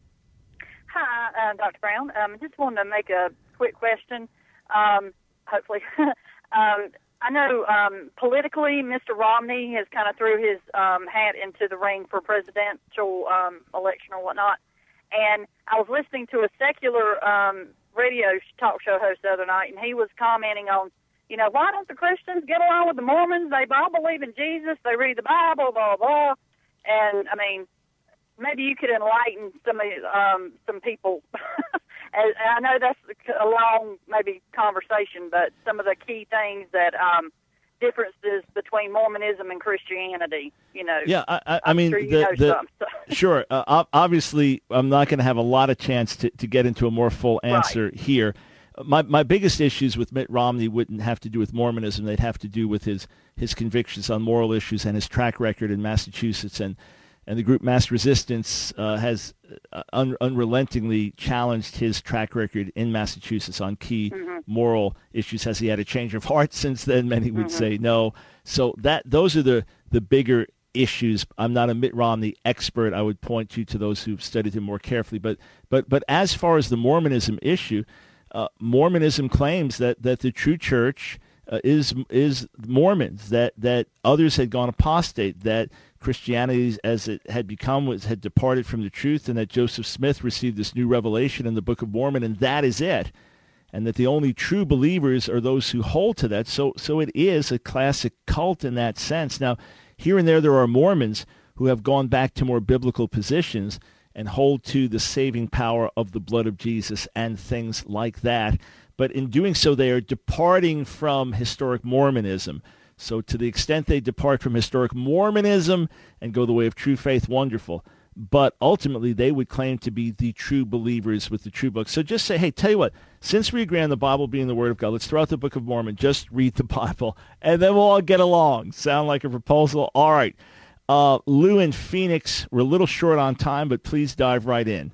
Hi, uh, Doctor Brown. Um, just wanted to make a quick question, um, hopefully. um, I know um, politically Mister Romney has kind of threw his um, hat into the ring for presidential um, election or whatnot. And I was listening to a secular um, radio talk show host the other night, and he was commenting on, you know, why don't the Christians get along with the Mormons? They all believe in Jesus. They read the Bible, blah, blah, blah. And, I mean, maybe you could enlighten some of um, some people. And I know that's a long, maybe, conversation, but some of the key things that um, differences between Mormonism and Christianity, you know. Yeah, I, I, I I'm mean, sure you the, know the, some, so. Sure. Uh, obviously, I'm not going to have a lot of chance to, to get into a more full answer Right. here. My my biggest issues with Mitt Romney wouldn't have to do with Mormonism. They'd have to do with his, his convictions on moral issues and his track record in Massachusetts. And, and the group Mass Resistance uh, has un, unrelentingly challenged his track record in Massachusetts on key Mm-hmm. moral issues. Has he had a change of heart since then? Many would Mm-hmm. say no. So that those are the, the bigger issues. I'm not a Mitt Romney expert. I would point you to those who've studied him more carefully. But but but as far as the Mormonism issue, uh, Mormonism claims that, that the true church uh, is is Mormons, that, that others had gone apostate, that Christianity as it had become was had departed from the truth, and that Joseph Smith received this new revelation in the Book of Mormon, and that is it. And that the only true believers are those who hold to that. So so it is a classic cult in that sense. Now, here and there, there are Mormons who have gone back to more biblical positions and hold to the saving power of the blood of Jesus and things like that. But in doing so, they are departing from historic Mormonism. So to the extent they depart from historic Mormonism and go the way of true faith, wonderful. But ultimately, they would claim to be the true believers with the true book. So just say, hey, tell you what, since we agree on the Bible being the Word of God, let's throw out the Book of Mormon, just read the Bible, and then we'll all get along. Sound like a proposal? All right. Uh, Lou in Phoenix, we're a little short on time, but please dive right in.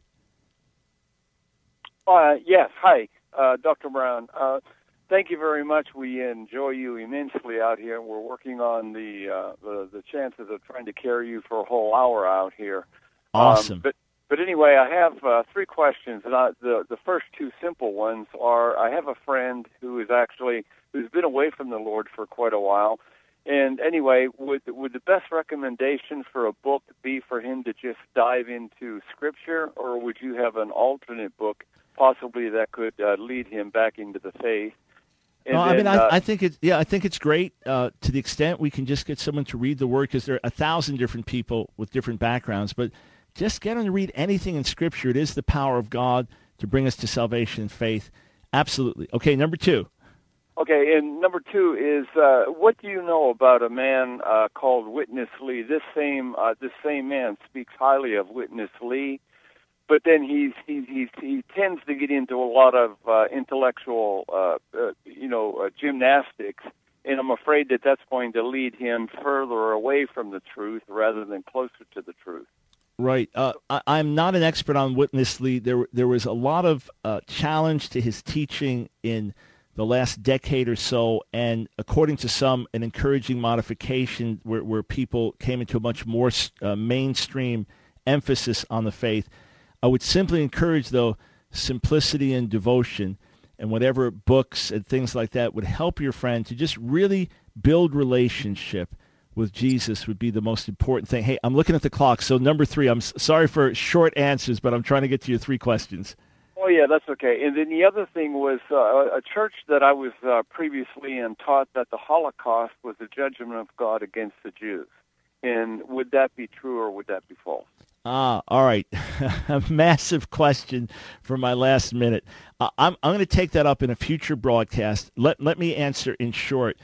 Uh, yes, hi, uh, Doctor Brown. Uh, thank you very much. We enjoy you immensely out here. We're working on the, uh, the the chances of trying to carry you for a whole hour out here. Awesome. Um, but but anyway, I have uh, three questions, and I, the the first two simple ones are: I have a friend who is actually who's been away from the Lord for quite a while, and anyway, would would the best recommendation for a book be for him to just dive into Scripture, or would you have an alternate book possibly that could uh, lead him back into the faith? No, then, I mean, I, uh, I think it's yeah, I think it's great uh, to the extent we can just get someone to read the Word, because there are a thousand different people with different backgrounds, but just get them to read anything in Scripture. It is the power of God to bring us to salvation and faith. Absolutely. Okay, number two. Okay, and number two is, uh, what do you know about a man uh, called Witness Lee? This same uh, this same man speaks highly of Witness Lee, but then he's, he's, he's he tends to get into a lot of uh, intellectual, uh, uh, you know, uh, gymnastics, and I'm afraid that that's going to lead him further away from the truth rather than closer to the truth. Right. Uh, I, I'm not an expert on Witness Lee. There, there was a lot of uh, challenge to his teaching in the last decade or so, and according to some, an encouraging modification where, where people came into a much more uh, mainstream emphasis on the faith. I would simply encourage, though, simplicity and devotion, and whatever books and things like that would help your friend to just really build relationship with Jesus would be the most important thing. Hey, I'm looking at the clock, so number three, I'm sorry for short answers, but I'm trying to get to your three questions. Oh, yeah, that's okay. And then the other thing was uh, a church that I was uh, previously in taught that the Holocaust was a judgment of God against the Jews. And would that be true or would that be false? Ah, all right. A massive question for my last minute. Uh, I'm I'm going to take that up in a future broadcast. Let let me answer in short.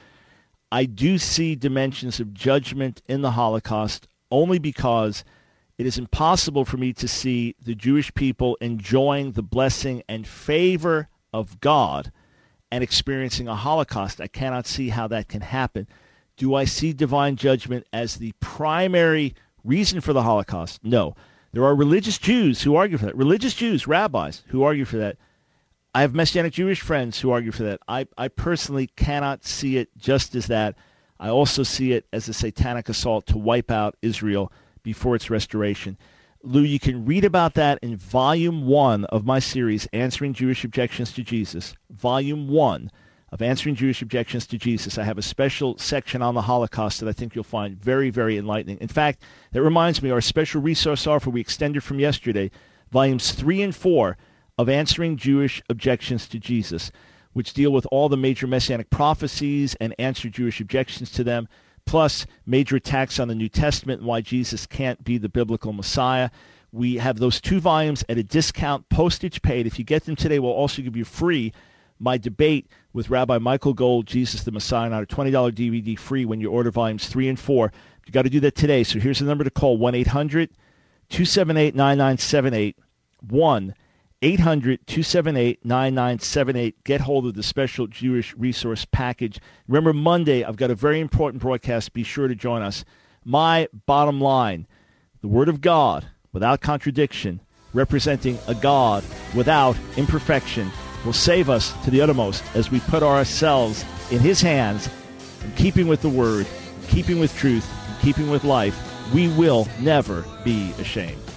I do see dimensions of judgment in the Holocaust only because it is impossible for me to see the Jewish people enjoying the blessing and favor of God and experiencing a Holocaust. I cannot see how that can happen. Do I see divine judgment as the primary reason for the Holocaust? No. There are religious Jews who argue for that. Religious Jews, rabbis, who argue for that. I have Messianic Jewish friends who argue for that. I, I personally cannot see it just as that. I also see it as a satanic assault to wipe out Israel before its restoration. Lou, you can read about that in Volume one of my series, Answering Jewish Objections to Jesus. Volume one of Answering Jewish Objections to Jesus. I have a special section on the Holocaust that I think you'll find very, very enlightening. In fact, that reminds me, our special resource offer we extended from yesterday, Volumes three and four of Answering Jewish Objections to Jesus, which deal with all the major Messianic prophecies and answer Jewish objections to them, plus major attacks on the New Testament and why Jesus can't be the biblical Messiah. We have those two volumes at a discount, postage paid. If you get them today, we'll also give you free my debate with Rabbi Michael Gold, Jesus the Messiah, on a twenty dollars D V D free when you order volumes three and four. You got to do that today. So here's the number to call, one eight hundred two seven eight nine nine seven eight, one eight hundred two seven eight nine nine seven eight. Get hold of the special Jewish resource package. Remember, Monday, I've got a very important broadcast. Be sure to join us. My bottom line, the Word of God, without contradiction, representing a God without imperfection, will save us to the uttermost as we put ourselves in His hands, in keeping with the Word, in keeping with truth, in keeping with life. We will never be ashamed.